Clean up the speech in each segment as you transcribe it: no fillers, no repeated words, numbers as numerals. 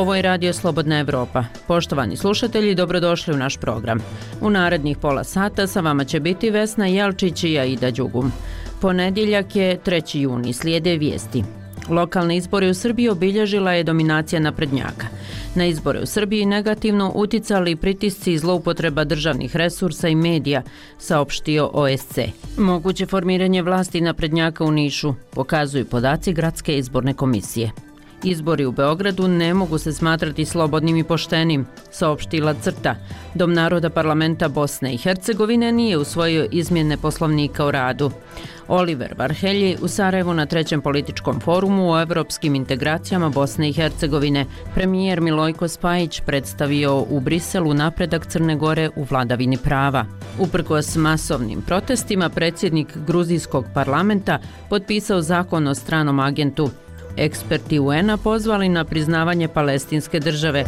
Ovo je Radio Slobodna Evropa. Poštovani slušatelji, dobrodošli u naš program. U narednih pola sata sa vama će biti Vesna Jelčić i Aida Đugum. Ponedjeljak je 3. juni, slijede vijesti. Lokalne izbore u Srbiji obilježila je dominacija naprednjaka. Na izbore u Srbiji negativno uticali pritisci i zloupotreba državnih resursa i medija, saopštio OSC. Moguće formiranje vlasti naprednjaka u Nišu pokazuju podaci Gradske izborne komisije. Izbori u Beogradu ne mogu se smatrati slobodnim i poštenim, saopštila CRTA. Dom naroda parlamenta Bosne i Hercegovine nije usvojio izmjene poslovnika o radu. Oliver Varhelji u Sarajevu na 3. političkom forumu o evropskim integracijama Bosne i Hercegovine premijer Milojko Spajić predstavio u Briselu napredak Crne Gore u vladavini prava. Uprkos masovnim protestima, predsjednik gruzijskog parlamenta potpisao zakon o stranom agentu. Eksperti UN-a pozvali na priznavanje palestinske države.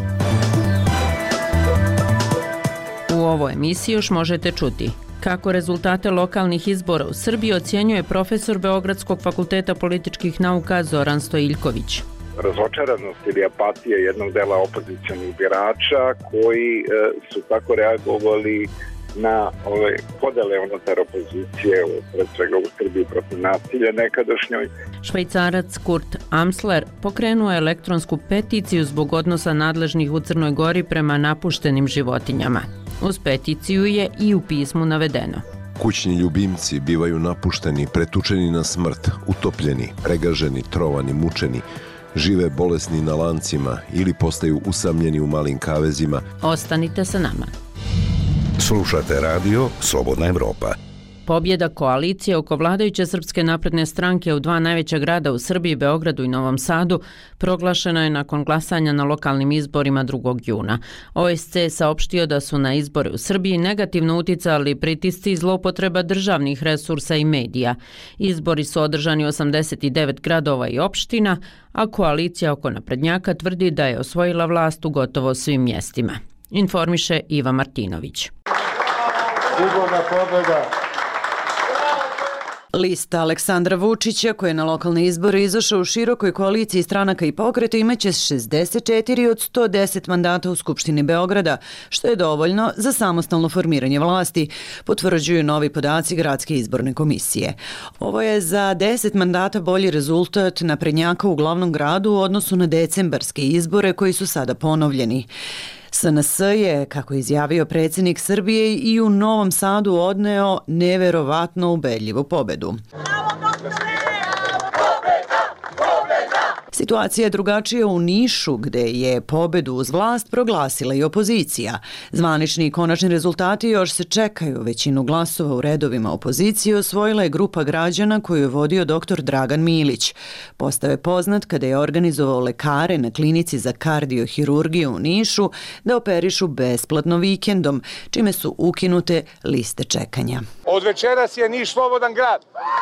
U ovoj emisiji još možete čuti kako rezultate lokalnih izbora u Srbiji ocjenjuje profesor Beogradskog fakulteta političkih nauka Zoran Stojiljković. Razočaranost ili apatija jednog dela opozicionih birača koji su tako reagovali na ove podele unutar opozicije, pred svega u Srbiji protiv nasilja nekadašnjoj. Švajcarac Kurt Amsler pokrenuo je elektronsku peticiju zbog odnosa nadležnih u Crnoj Gori prema napuštenim životinjama. Uz peticiju je i u pismu navedeno: kućni ljubimci bivaju napušteni, pretučeni na smrt, utopljeni, pregaženi, trovani, mučeni, žive bolesni na lancima ili postaju usamljeni u malim kavezima. Ostanite sa nama. Slušate radio Slobodna Evropa. Pobjeda koalicije oko vladajuće Srpske napredne stranke u dva najveća grada u Srbiji, Beogradu i Novom Sadu, proglašena je nakon glasanja na lokalnim izborima 2. juna. OSC je saopštio da su na izbore u Srbiji negativno uticali pritisci i zloupotreba državnih resursa i medija. Izbori su održani u 89 gradova i opština, a koalicija oko naprednjaka tvrdi da je osvojila vlast u gotovo svim mjestima. Informiše Iva Martinović. Sigurna pobjeda. Lista Aleksandra Vučića, koja je na lokalne izbore izašao u širokoj koaliciji stranaka i pokreta, imaće 64 od 110 mandata u Skupštini Beograda, što je dovoljno za samostalno formiranje vlasti, potvrđuju novi podaci Gradske izborne komisije. Ovo je za 10 mandata bolji rezultat naprednjaka u glavnom gradu u odnosu na decembarske izbore koji su sada ponovljeni. SNS je, kako je izjavio predsjednik Srbije, i u Novom Sadu odneo neverovatno ubedljivu pobedu. Situacija je drugačija u Nišu, gde je pobedu uz vlast proglasila i opozicija. Zvanični i konačni rezultati još se čekaju. Većinu glasova u redovima opozicije osvojila je grupa građana koju je vodio dr. Dragan Milić. Postao je poznat kada je organizovao lekare na klinici za kardiohirurgiju u Nišu da operišu besplatno vikendom, čime su ukinute liste čekanja. Od večeras je Niš slobodan grad.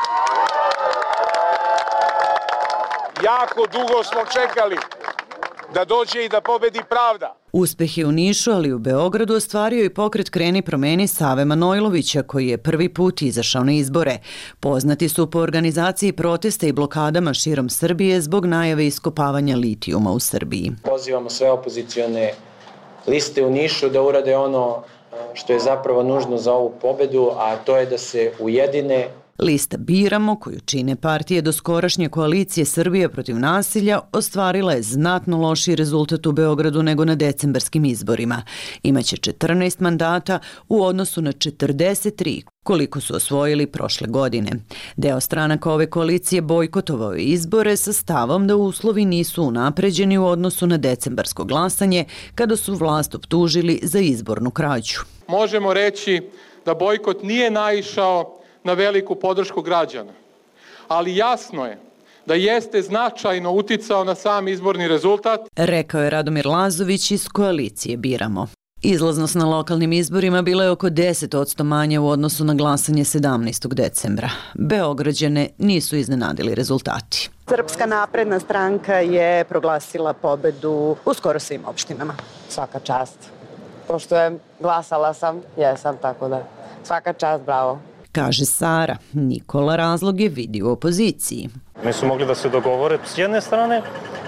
Jako dugo smo čekali da dođe i da pobedi pravda. Uspeh je u Nišu, ali i u Beogradu ostvario i pokret Kreni promeni Save Manojlovića, koji je prvi put izašao na izbore. Poznati su po organizaciji protesta i blokadama širom Srbije zbog najave iskopavanja litijuma u Srbiji. Pozivamo sve opozicione liste u Nišu da urade ono što je zapravo nužno za ovu pobedu, a to je da se ujedine. Lista Biramo, koju čine partije doskorašnje koalicije Srbije protiv nasilja, ostvarila je znatno lošiji rezultat u Beogradu nego na decembarskim izborima. Imaće 14 mandata u odnosu na 43, koliko su osvojili prošle godine. Deo stranaka ove koalicije bojkotovao je izbore sa stavom da uslovi nisu unapređeni u odnosu na decembarsko glasanje, kada su vlast optužili za izbornu krađu. Možemo reći da bojkot nije naišao na veliku podršku građana, ali jasno je da jeste značajno uticao na sam izborni rezultat, rekao je Radomir Lazović iz koalicije Biramo. Izlaznost na lokalnim izborima bila je oko 10% manja u odnosu na glasanje 17. decembra. Beograđane nisu iznenadili rezultati. Srpska napredna stranka je proglasila pobedu u skoro svim opštinama. Svaka čast. Pošto je glasala sam, jesam, tako da svaka čast, bravo. Kaže Sara. Nikola razloge vidi u opoziciji. Nisu mogli da se dogovore s jedne strane,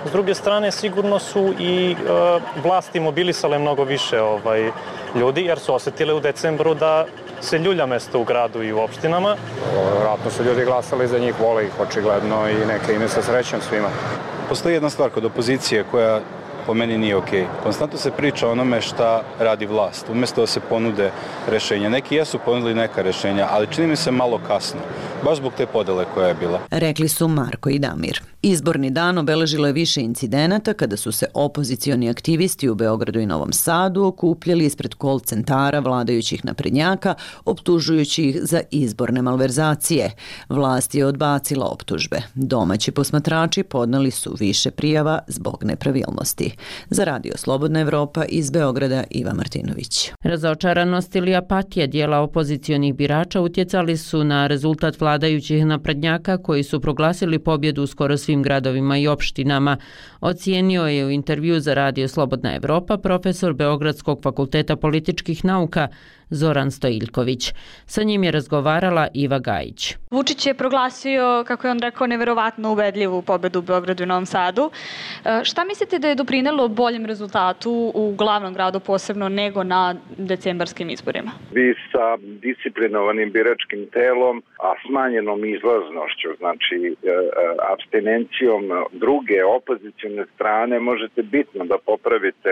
S druge strane, sigurno su i vlasti mobilisale mnogo više ljudi, jer su osjetile u decembru da se ljulja mesto u gradu i u opštinama. Vjerojatno su ljudi glasali za njih, vole ih očigledno i neka im je sa srećom svima. Postoji jedna stvar kod opozicije koja po meni nije okej. Konstantno se priča o onome šta radi vlast, umjesto da se ponude rešenja. Neki jesu ponudili neka rešenja, ali čini mi se malo kasno, baš zbog te podele koja je bila. Rekli su Marko i Damir. Izborni dan obeležilo je više incidenata kada su se opozicioni aktivisti u Beogradu i Novom Sadu okupljali ispred call centara vladajućih naprednjaka, optužujući ih za izborne malverzacije. Vlast je odbacila optužbe. Domaći posmatrači podneli su više prijava zbog nepravilnosti. Za Radio Slobodna Evropa iz Beograda Iva Martinović. Razočaranost ili apatija dijela opozicionih birača utjecali su na rezultat vladajućih naprednjaka koji su proglasili pobjedu u skoro svim gradovima i opštinama. Ocijenio je u intervju za Radio Slobodna Evropa profesor Beogradskog fakulteta političkih nauka Zoran Stojiljković. Sa njim je razgovarala Iva Gajić. Vučić je proglasio, kako je on rekao, neverovatno ubedljivu pobedu u Beogradu i Novom Sadu. Šta mislite da je doprinelo boljem rezultatu u glavnom gradu posebno nego na decembarskim izborima? Vi sa disciplinovanim biračkim telom, a smanjenom izlaznošću, znači apstinencijom druge opozicione strane, možete bitno da popravite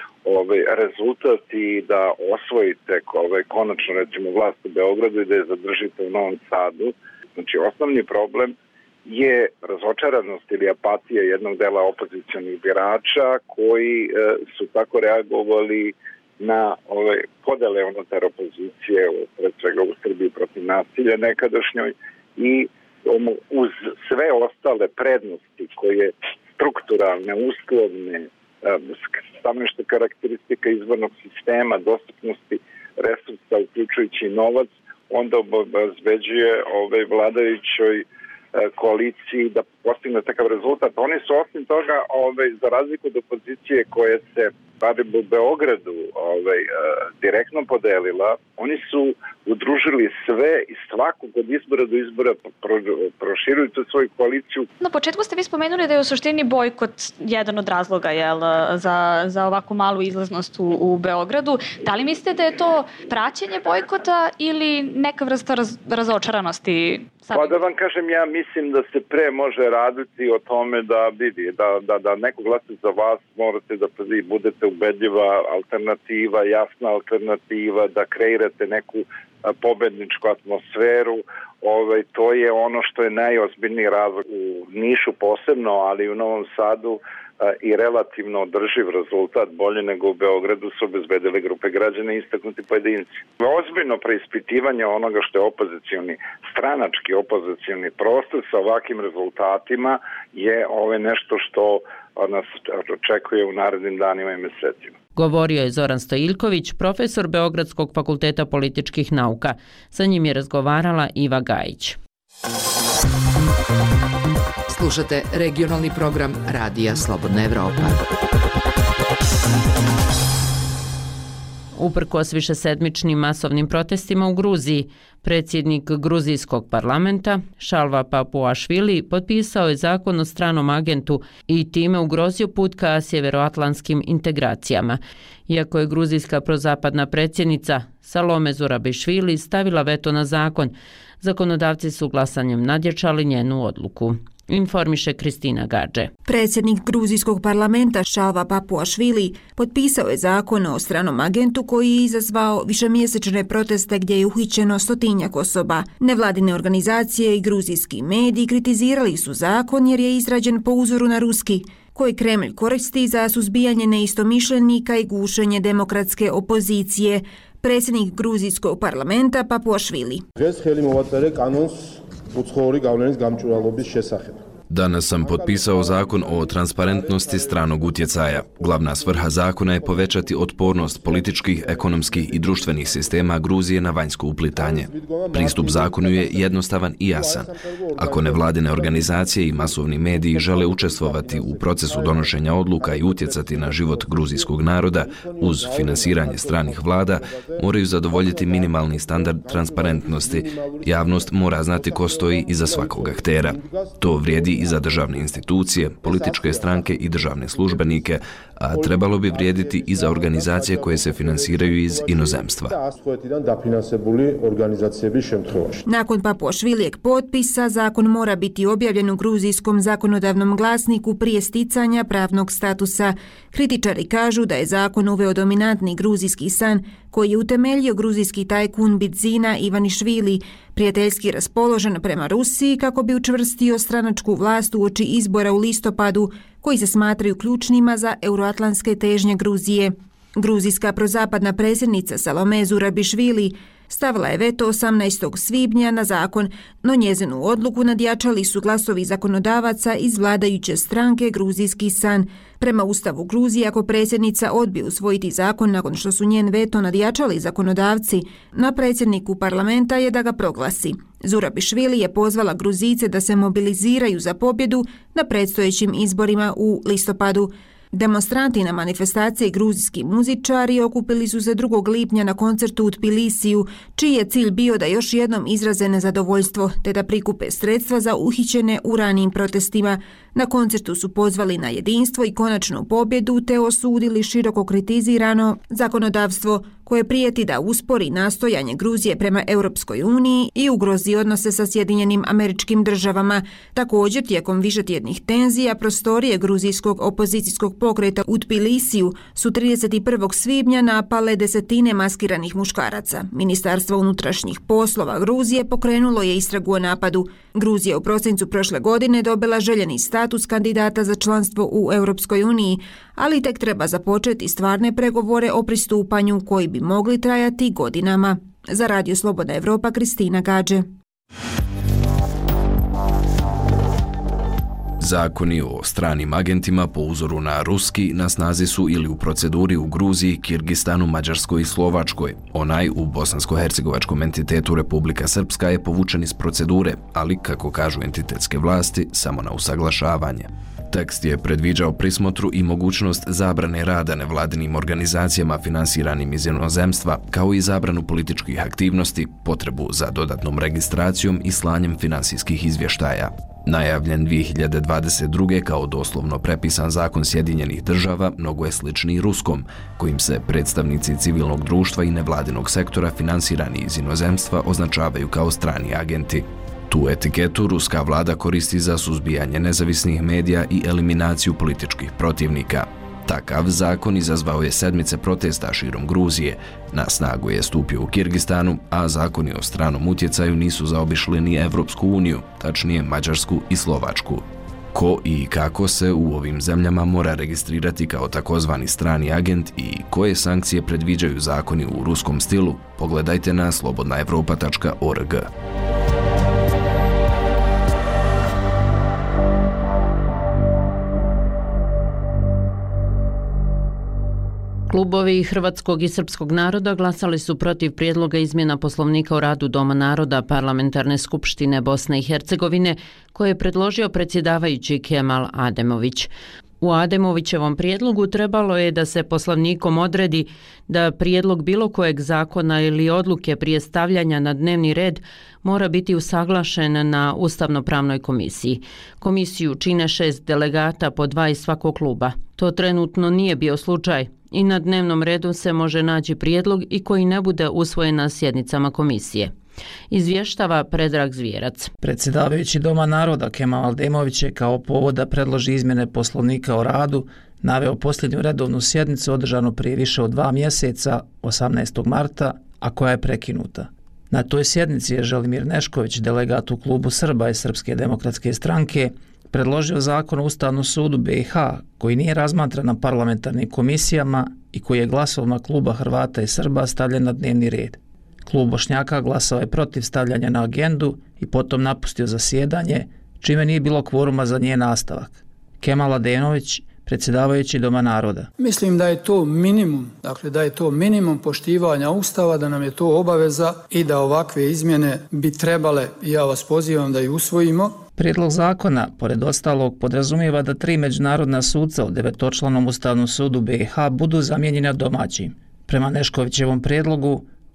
rezultat i da osvojite konačno recimo vlast u Beogradu i da je zadržite u Novom Sadu. Znači osnovni problem je razočaranost ili apatija jednog dela opozicionih birača koji su tako reagovali na podele unutar opozicije, pred svega u Srbiji protiv nasilja nekadašnjoj i uz sve ostale prednosti koje strukturalne, uslovne, stanovište karakteristika izbornog sistema, dostupnosti resursa, uključujući novac, onda obezbeđuje vladajućoj koaliciji da postigne takav rezultat. Oni su osim toga, za razliku od opozicije koje se barem u Beogradu direktno podelila, oni su udružili sve i svakog od izbora do izbora proširuju tu svoju koaliciju. Na početku ste vi spomenuli da je u suštini bojkot jedan od razloga za ovakvu malu izlaznost u Beogradu. Da li mislite da je to praćenje bojkota ili neka vrsta razočaranosti? Pa da vam kažem, ja mislim da se pre može raditi o tome da neko glasa za vas, morate da budete ubedljiva alternativa, jasna alternativa, da kreirate neku pobedničku atmosferu. To je ono što je najozbiljniji razlog u Nišu posebno, ali i u Novom Sadu i relativno održiv rezultat, bolje nego u Beogradu, su obezbedili grupe građana i istaknuti pojedinci. Ozbiljno preispitivanje onoga što je stranački opozicioni prostor sa ovakvim rezultatima je nešto što nas očekuje u narednim danima i mesecima. Govorio je Zoran Stojiljković, profesor Beogradskog fakulteta političkih nauka. Sa njim je razgovarala Iva Gajić. Slušate regionalni program Radija Slobodna Evropa. Uprkos višesedmičnim masovnim protestima u Gruziji, predsjednik gruzijskog parlamenta Šalva Papuašvili potpisao je zakon o stranom agentu i time ugrozio put ka sjeveroatlantskim integracijama. Iako je gruzijska prozapadna predsjednica Salome Zurabišvili stavila veto na zakon, zakonodavci su glasanjem nadjačali njenu odluku. Informiše Kristina Gadže. Predsjednik gruzijskog parlamenta Šalva Papuašvili potpisao je zakon o stranom agentu koji je izazvao višemjesečne proteste gdje je uhićeno 100-tinjak osoba. Nevladine organizacije i gruzijski mediji kritizirali su zakon jer je izrađen po uzoru na ruski, koji Kremlj koristi za suzbijanje neistomišljenika i gušenje demokratske opozicije. Predsjednik gruzijskog parlamenta Papuašvili. Danas sam potpisao zakon o transparentnosti stranog utjecaja. Glavna svrha zakona je povećati otpornost političkih, ekonomskih i društvenih sistema Gruzije na vanjsko uplitanje. Pristup zakonu je jednostavan i jasan. Ako nevladine organizacije i masovni mediji žele učestvovati u procesu donošenja odluka i utjecati na život gruzijskog naroda uz finansiranje stranih vlada, moraju zadovoljiti minimalni standard transparentnosti. Javnost mora znati ko stoji iza svakog aktera. To vrijedi i za državne institucije, političke stranke i državne službenike, a trebalo bi vrijediti i za organizacije koje se finansiraju iz inozemstva. Nakon Papuašvilijeg potpisa, zakon mora biti objavljen u gruzijskom zakonodavnom glasniku prije sticanja pravnog statusa. Kritičari kažu da je zakon uveo dominantni gruzijski san koji je utemeljio gruzijski tajkun Bidzina Ivanišvili, prijateljski raspoložen prema Rusiji kako bi učvrstio stranačku vlast uoči izbora u listopadu koji se smatraju ključnima za euroatlantske težnje Gruzije. Gruzijska prozapadna predsjednica Salome Zurabišvili stavila je veto 18. svibnja na zakon, no njezinu odluku nadjačali su glasovi zakonodavaca iz vladajuće stranke Gruzijski san. Prema Ustavu Gruzije, ako predsjednica odbije usvojiti zakon nakon što su njen veto nadjačali zakonodavci, na predsjedniku parlamenta je da ga proglasi. Zurabišvili je pozvala Gruzijce da se mobiliziraju za pobjedu na predstojećim izborima u listopadu. Demonstranti na manifestaciji gruzijski muzičari okupili su se 2. lipnja na koncertu u Tbilisiju, čiji je cilj bio da još jednom izraze nezadovoljstvo te da prikupe sredstva za uhićene u ranijim protestima. Na koncertu su pozvali na jedinstvo i konačnu pobjedu te osudili široko kritizirano zakonodavstvo koje prijeti da uspori nastojanje Gruzije prema Europskoj uniji i ugrozi odnose sa Sjedinjenim Američkim Državama. Također, tijekom višetjednih tenzija, prostorije gruzijskog opozicijskog pokreta u Tbilisiju su 31. svibnja napale desetine maskiranih muškaraca. Ministarstvo unutrašnjih poslova Gruzije pokrenulo je istragu o napadu. Gruzija u prosincu prošle godine dobila željeni status kandidata za članstvo u Europskoj uniji, ali tek treba započeti stvarne pregovore o pristupanju koji bi mogli trajati godinama. Za Radio Slobodna Evropa, Kristina Gađe. Zakoni o stranim agentima po uzoru na ruski na snazi su ili u proceduri u Gruziji, Kirgistanu, Mađarskoj i Slovačkoj. Onaj u bosansko-hercegovačkom entitetu Republika Srpska je povučen iz procedure, ali, kako kažu entitetske vlasti, samo na usaglašavanje. Tekst je predviđao prismotru i mogućnost zabrane rada nevladinim organizacijama finansiranim iz inozemstva, kao i zabranu političkih aktivnosti, potrebu za dodatnom registracijom i slanjem finansijskih izvještaja. Najavljen 2022. kao doslovno prepisan zakon Sjedinjenih Država mnogo je slični ruskom, kojim se predstavnici civilnog društva i nevladinog sektora finansirani iz inozemstva označavaju kao strani agenti. Tu etiketu ruska vlada koristi za suzbijanje nezavisnih medija i eliminaciju političkih protivnika. Takav zakon izazvao je sedmice protesta širom Gruzije, na snagu je stupio u Kirgistanu, a zakoni o stranom utjecaju nisu zaobišli ni Evropsku uniju, tačnije Mađarsku i Slovačku. Ko i kako se u ovim zemljama mora registrirati kao takozvani strani agent i koje sankcije predviđaju zakoni u ruskom stilu, pogledajte na slobodnaevropa.org. Klubovi hrvatskog i srpskog naroda glasali su protiv prijedloga izmjena Poslovnika o radu Doma naroda Parlamentarne skupštine Bosne i Hercegovine koje je predložio predsjedavajući Kemal Ademović. U Ademovićevom prijedlogu trebalo je da se Poslovnikom odredi da prijedlog bilo kojeg zakona ili odluke prije stavljanja na dnevni red mora biti usaglašen na Ustavno-pravnoj komisiji. Komisiju čine 6 delegata po 2 iz svakog kluba. To trenutno nije bio slučaj i na dnevnom redu se može naći prijedlog i koji ne bude usvojen na sjednicama komisije. Izvještava Predrag Zvjerac. Predsjedavajući Doma naroda Kemal Ademović je kao povod da predloži izmjene Poslovnika o radu naveo posljednju redovnu sjednicu održanu prije više od 2 mjeseca, 18. marta, a koja je prekinuta. Na toj sjednici je Želimir Nešković, delegat u klubu Srba i Srpske demokratske stranke, predložio zakon o Ustavnom sudu BiH koji nije razmatran na parlamentarnim komisijama i koji je glasovima kluba Hrvata i Srba stavljen na dnevni red. Klub Bošnjaka glasao je protiv stavljanja na agendu i potom napustio zasjedanje, čime nije bilo kvoruma za njen nastavak. Kemal Ademović, predsjedavajući Doma naroda. Mislim da je to minimum, da je to minimum poštivanja Ustava, da nam je to obaveza i da ovakve izmjene bi trebale, ja vas pozivam da ih usvojimo. Prijedlog zakona, pored ostalog, podrazumijeva da 3 međunarodna sudca u 9-članom Ustavnom sudu BiH budu zamijenjena domaćim. Prema Neškovićevom prijedlogu,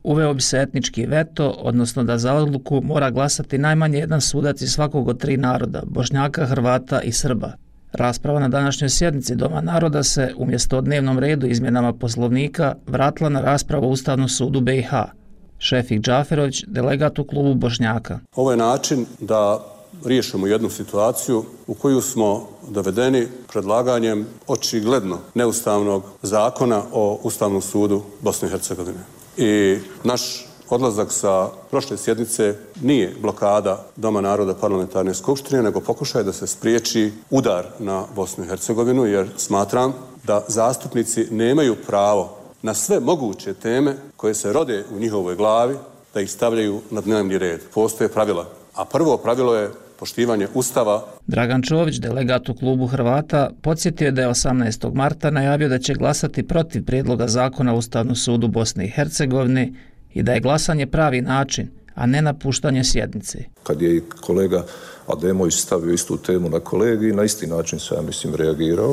uveo bi se etnički veto, odnosno da za odluku mora glasati najmanje jedan sudac iz svakog od 3 naroda, Bošnjaka, Hrvata i Srba. Rasprava na današnjoj sjednici Doma naroda se, umjesto o dnevnom redu izmjenama Poslovnika, vratila na raspravu o Ustavnom sudu BiH. Šefik Džaferović, delegat u klubu Bošnjaka. Ovo je način da riješimo jednu situaciju u koju smo dovedeni predlaganjem očigledno neustavnog zakona o Ustavnom sudu Bosne i Hercegovine. I naš odlazak sa prošle sjednice nije blokada Doma naroda parlamentarne skupštine, nego pokušaj da se spriječi udar na Bosnu i Hercegovinu, jer smatram da zastupnici nemaju pravo na sve moguće teme koje se rode u njihovoj glavi da ih stavljaju na dnevni red. Postoje pravila, a prvo pravilo je poštivanje Ustava. Dragan Čović, delegat u klubu Hrvata, podsjetio je da je 18. marta najavio da će glasati protiv prijedloga zakona o Ustavnom sudu Bosne i Hercegovine i da je glasanje pravi način, a ne napuštanje sjednice. Kad je i kolega Ademović stavio istu temu na kolegi, na isti način sam, ja mislim, reagirao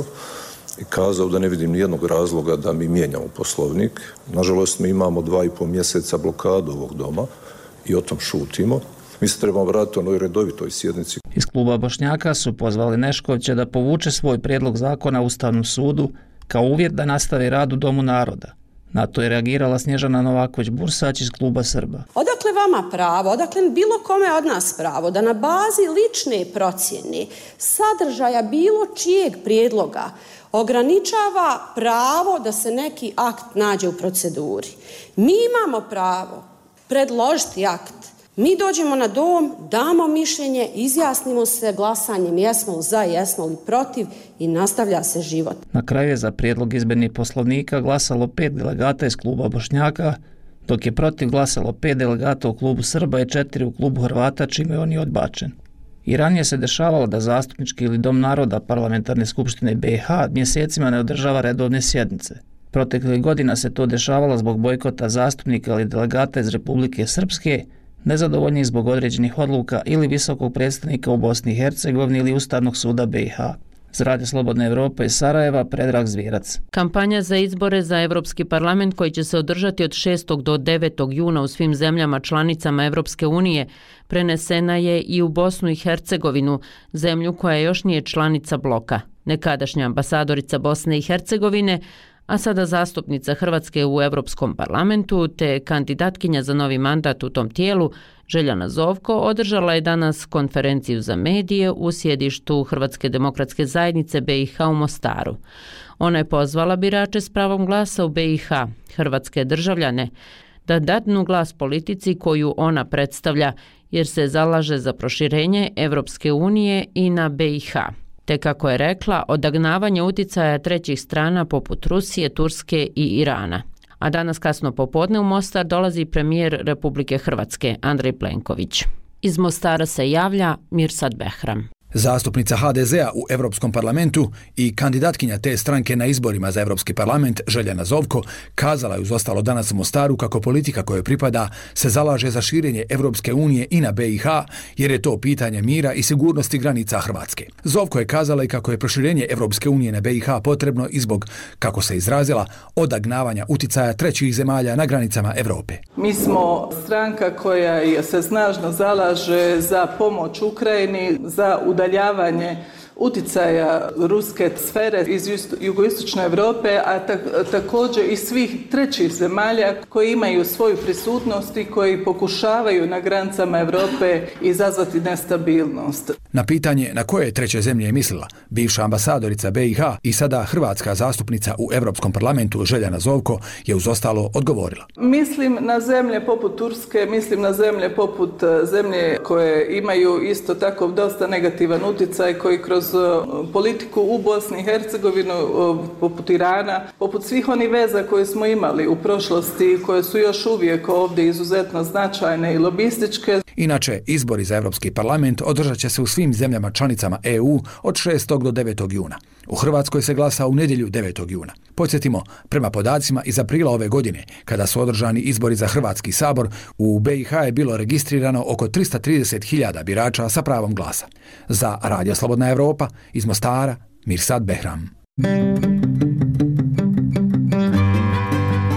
i kazao da ne vidim nijednog razloga da mi mijenjamo Poslovnik. Nažalost, mi imamo 2,5 mjeseca blokadu ovog doma i o tom šutimo. Mi se trebamo vratiti onoj redovitoj sjednici. Iz kluba Bošnjaka su pozvali Neškovića da povuče svoj prijedlog zakona u Ustavnom sudu kao uvjet da nastavi rad u Domu naroda. Na to je reagirala Snježana Novaković-Bursać iz kluba Srba. Odakle vama pravo, odakle bilo kome od nas pravo da na bazi lične procjene sadržaja bilo čijeg prijedloga ograničava pravo da se neki akt nađe u proceduri? Mi imamo pravo predložiti akt. Mi dođemo na dom, damo mišljenje, izjasnimo se glasanjem jesmo li za, jesmo li protiv i nastavlja se život. Na kraju je za prijedlog izmjene Poslovnika glasalo 5 delegata iz kluba Bošnjaka, dok je protiv glasalo 5 delegata u klubu Srba i 4 u klubu Hrvata, čime on je odbačen. I ranije se dešavalo da zastupnički ili Dom naroda parlamentarne skupštine BiH mjesecima ne održava redovne sjednice. Proteklih godina se to dešavalo zbog bojkota zastupnika ili delegata iz Republike Srpske, nezadovoljni zbog određenih odluka ili visokog predstavnika u Bosni i Hercegovini ili Ustavnog suda BiH. Za Radio Slobodne Evrope iz Sarajeva, Predrag Zvirac. Kampanja za izbore za Evropski parlament koji će se održati od 6. do 9. juna u svim zemljama članicama Evropske unije prenesena je i u Bosnu i Hercegovinu, zemlju koja još nije članica bloka. Nekadašnja ambasadorica Bosne i Hercegovine, a sada zastupnica Hrvatske u Europskom parlamentu te kandidatkinja za novi mandat u tom tijelu, Željana Zovko, održala je danas konferenciju za medije u sjedištu Hrvatske demokratske zajednice BiH u Mostaru. Ona je pozvala birače s pravom glasa u BiH, hrvatske državljane, da dadnu glas politici koju ona predstavlja, jer se zalaže za proširenje Evropske unije i na BiH. Te kako je rekla, odagnavanje uticaja trećih strana poput Rusije, Turske i Irana. A danas kasno popodne u Mostar dolazi premijer Republike Hrvatske, Andrej Plenković. Iz Mostara se javlja Mirsad Behram. Zastupnica HDZ-a u Europskom parlamentu i kandidatkinja te stranke na izborima za Europski parlament Željana Zovko kazala je uz ostalo danas u Mostaru kako politika kojoj pripada se zalaže za širenje Europske unije i na BiH jer je to pitanje mira i sigurnosti granica Hrvatske. Zovko je kazala i kako je proširenje Europske unije na BiH potrebno i zbog, kako se izrazila, odagnavanja uticaja trećih zemalja na granicama Europe. Mi smo stranka koja se snažno zalaže za pomoć Ukrajini, za udaljavanje uticaja ruske sfere iz jugoistočne Europe, a također i svih trećih zemalja koji imaju svoju prisutnost i koji pokušavaju na granicama Europe izazvati nestabilnost. Na pitanje na koje treće zemlje je mislila, bivša ambasadorica BiH i sada hrvatska zastupnica u Europskom parlamentu Željana Zovko je uz ostalo odgovorila. Mislim na zemlje poput Turske, mislim na zemlje poput zemlje koje imaju isto tako dosta negativan utjecaj, koji kroz politiku u Bosni i Hercegovinu, poput Irana, poput svih onih veza koje smo imali u prošlosti, koje su još uvijek ovdje izuzetno značajne i lobističke. Inače, izbori za Europski parlament održat će se u svim zemljama članicama EU od 6. do 9. juna. U Hrvatskoj se glasa u nedjelju 9. juna. Podsjetimo, prema podacima iz aprila ove godine, kada su održani izbori za Hrvatski sabor, u BiH je bilo registrirano oko 330.000 birača sa pravom glasa. Za Radio Slobodna Evropa, iz Mostara, Mirsad Behram.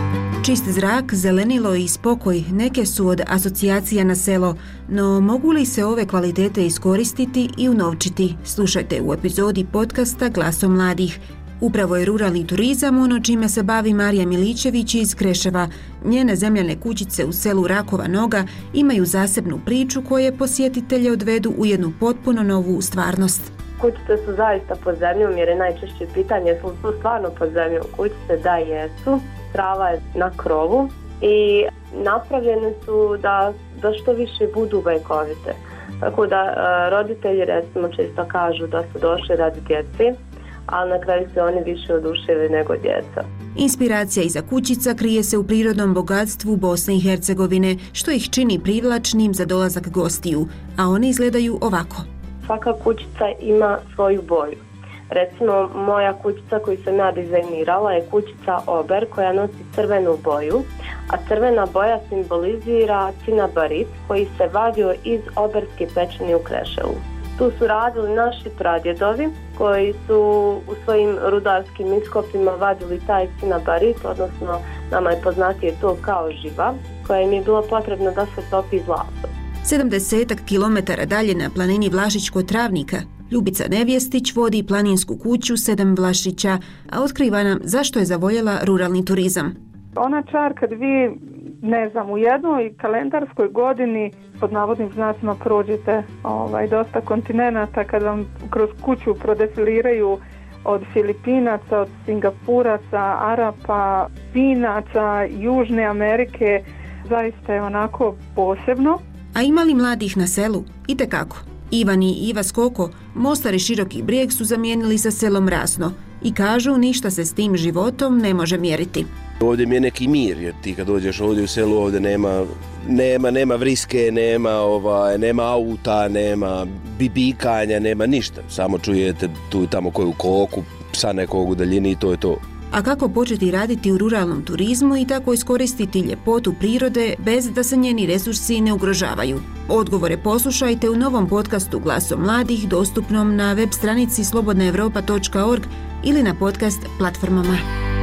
Čist zrak, zelenilo i spokoj neke su od asocijacija na selo, no mogu li se ove kvalitete iskoristiti i unovčiti? Slušajte u epizodi podcasta Glasom mladih. Upravo je ruralni turizam ono čime se bavi Marija Milićević iz Kreševa. Njene zemljane kućice u selu Rakova Noga imaju zasebnu priču koje posjetitelje odvedu u jednu potpuno novu stvarnost. Kućice su zaista pod zemljom jer je najčešće pitanje su stvarno pod zemljom. Kućice da jesu, trava je na krovu i napravljene su da što više budu vekovite. Tako da roditelji recimo često kažu da su došli radi djece, ali na kraju se oni više oduševili nego djeca. Inspiracija iza kućica krije se u prirodnom bogatstvu Bosne i Hercegovine, što ih čini privlačnim za dolazak gostiju, a one izgledaju ovako. Svaka kućica ima svoju boju. Recimo, moja kućica koju sam ja dizajnirala je kućica Ober koja nosi crvenu boju, a crvena boja simbolizira cinabarit koji se vadio iz oberske pećine u Kreševu. Tu su radili naši pradjedovi koji su u svojim rudarskim iskopima vadili taj cinabarit, odnosno nama je poznatije to kao živa, koja im je bilo potrebno da se topi zlatom. 70 kilometara dalje na planini Vlašić kod Travnika, Ljubica Nevjestić vodi planinsku kuću 7 Vlašića, a otkriva nam zašto je zavoljela ruralni turizam. Ona čar kad vi, u jednoj kalendarskoj godini pod navodnim znacima prođete dosta kontinenata, kad vam kroz kuću prodefiliraju od Filipinaca, od Singapuraca, Arapa, Finaca, Južne Amerike, zaista je onako posebno. A ima li mladih na selu? Itekako. Ivan i Iva Skoko, Mostar i Široki Brijeg su zamijenili sa selom Rasno i kažu ništa se s tim životom ne može mjeriti. Ovdje mi je neki mir, jer ti kad dođeš ovdje u selu, ovdje nema vriske, nema auta, nema bibikanja, nema ništa. Samo čujete tu i tamo koju koku, psa nekog u daljini i to je to. A kako početi raditi u ruralnom turizmu i tako iskoristiti ljepotu prirode bez da se njeni resursi ne ugrožavaju? Odgovore poslušajte u novom podcastu Glasom mladih dostupnom na web stranici slobodnaevropa.org ili na podcast platformama.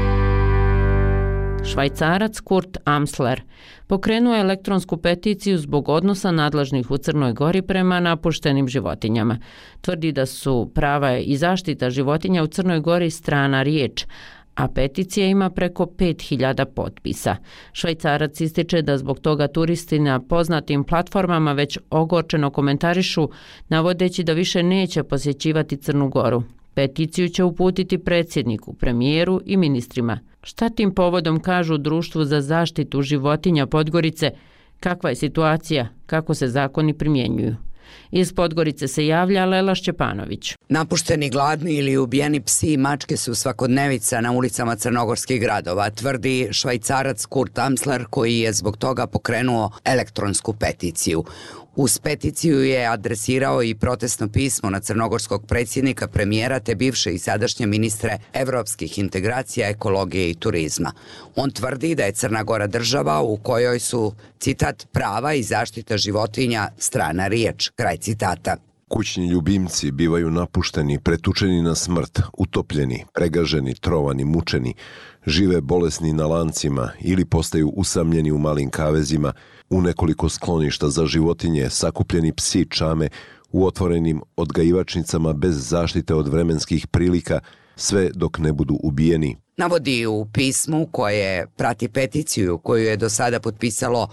Švajcarac Kurt Amsler pokrenuo je elektronsku peticiju zbog odnosa nadležnih u Crnoj Gori prema napuštenim životinjama. Tvrdi da su prava i zaštita životinja u Crnoj Gori strana riječ, a peticija ima preko 5000 potpisa. Švajcarac ističe da zbog toga turisti na poznatim platformama već ogorčeno komentarišu, navodeći da više neće posjećivati Crnu Goru. Peticiju će uputiti predsjedniku, premijeru i ministrima. Šta tim povodom kažu Društvu za zaštitu životinja Podgorice, kakva je situacija, kako se zakoni primjenjuju? Iz Podgorice se javlja Lela Šćepanović. Napušteni, gladni ili ubijeni psi i mačke su svakodnevica na ulicama crnogorskih gradova, tvrdi Švajcarac Kurt Amsler koji je zbog toga pokrenuo elektronsku peticiju. Uz peticiju je adresirao i protestno pismo na crnogorskog predsjednika, premijera te bivše i sadašnje ministre evropskih integracija, ekologije i turizma. On tvrdi da je Crna Gora država u kojoj su, citat, prava i zaštita životinja strana riječ, kraj citata. Kućni ljubimci bivaju napušteni, pretučeni na smrt, utopljeni, pregaženi, trovani, mučeni, žive bolesni na lancima ili postaju usamljeni u malim kavezima, u nekoliko skloništa za životinje, sakupljeni psi čame, u otvorenim odgajivačnicama bez zaštite od vremenskih prilika, sve dok ne budu ubijeni. Navodi u pismu koje prati peticiju koju je do sada potpisalo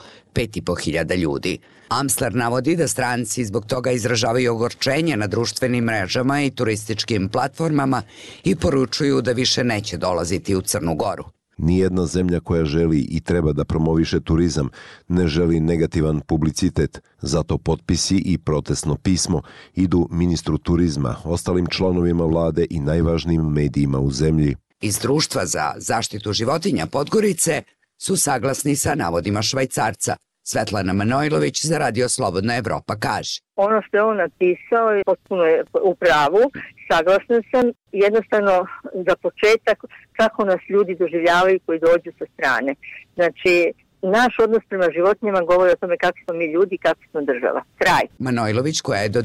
5500 ljudi. Amsler navodi da stranci zbog toga izražavaju ogorčenje na društvenim mrežama i turističkim platformama i poručuju da više neće dolaziti u Crnu Goru. Nijedna zemlja koja želi i treba da promoviše turizam ne želi negativan publicitet, zato potpisi i protestno pismo idu ministru turizma, ostalim članovima vlade i najvažnijim medijima u zemlji. Iz Društva za zaštitu životinja Podgorice su saglasni sa navodima Švajcarca. Svetlana Manojlović za Radio Slobodna Evropa kaže. Ono što je on napisao je potpuno u pravu, saglasna sam, jednostavno za početak kako nas ljudi doživljavaju koji dođu sa strane. Znači, naš odnos prema životinjama govori o tome kako smo mi ljudi, kako smo država. Kraj. Manojlović, koja je do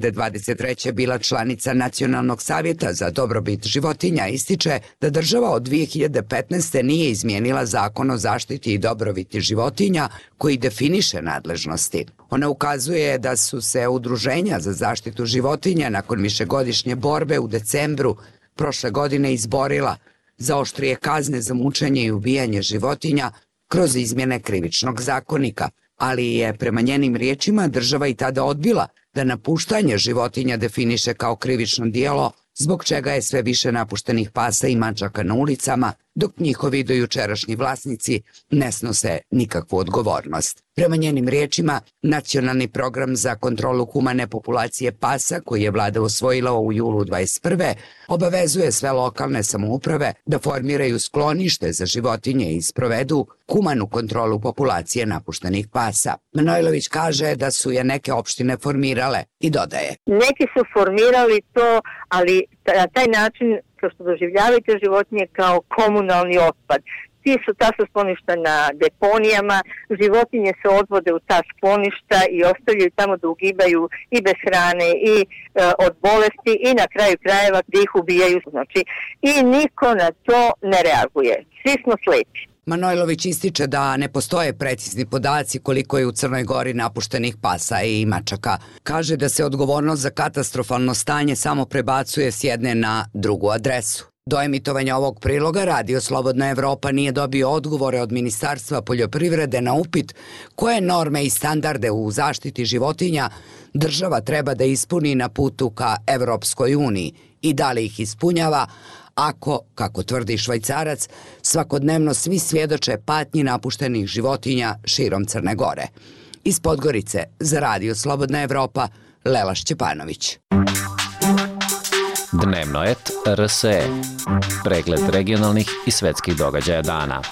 2023. bila članica Nacionalnog savjeta za dobrobit životinja, ističe da država od 2015. nije izmijenila zakon o zaštiti i dobrobiti životinja koji definiše nadležnosti. Ona ukazuje da su se udruženja za zaštitu životinja nakon višegodišnje borbe u decembru prošle godine izborila za oštrije kazne za mučenje i ubijanje životinja kroz izmjene krivičnog zakonika, ali je prema njenim riječima država i tada odbila da napuštanje životinja definiše kao krivično djelo, zbog čega je sve više napuštenih pasa i mačaka na ulicama, dok njihovi dojučerašnji vlasnici ne snose nikakvu odgovornost. Prema njenim riječima, Nacionalni program za kontrolu humane populacije pasa, koji je vlada usvojila u julu 2021. obavezuje sve lokalne samouprave da formiraju sklonište za životinje i sprovedu humanu kontrolu populacije napuštenih pasa. Manojlović kaže da su je neke opštine formirale i dodaje. Neki su formirali to, ali na taj način kao što doživljavaju te životinje kao komunalni otpad. Ta su skloništa na deponijama, životinje se odvode u ta skloništa i ostavljaju tamo da ugibaju i bez hrane i od bolesti i na kraju krajeva gdje ih ubijaju. Znači, i niko na to ne reaguje. Svi smo slepi. Manojlović ističe da ne postoje precizni podaci koliko je u Crnoj Gori napuštenih pasa i mačaka. Kaže da se odgovornost za katastrofalno stanje samo prebacuje s jedne na drugu adresu. Do emitovanja ovog priloga Radio Slobodna Evropa nije dobio odgovore od Ministarstva poljoprivrede na upit koje norme i standarde u zaštiti životinja država treba da ispuni na putu ka Evropskoj uniji i da li ih ispunjava, ako, kako tvrdi Švajcarac, svakodnevno svi svjedoče patnji napuštenih životinja širom Crne Gore. Iz Podgorice za Radio Slobodna Evropa, Lela Šćepanović. Dnevno et RSE. Pregled regionalnih i svetskih događaja dana.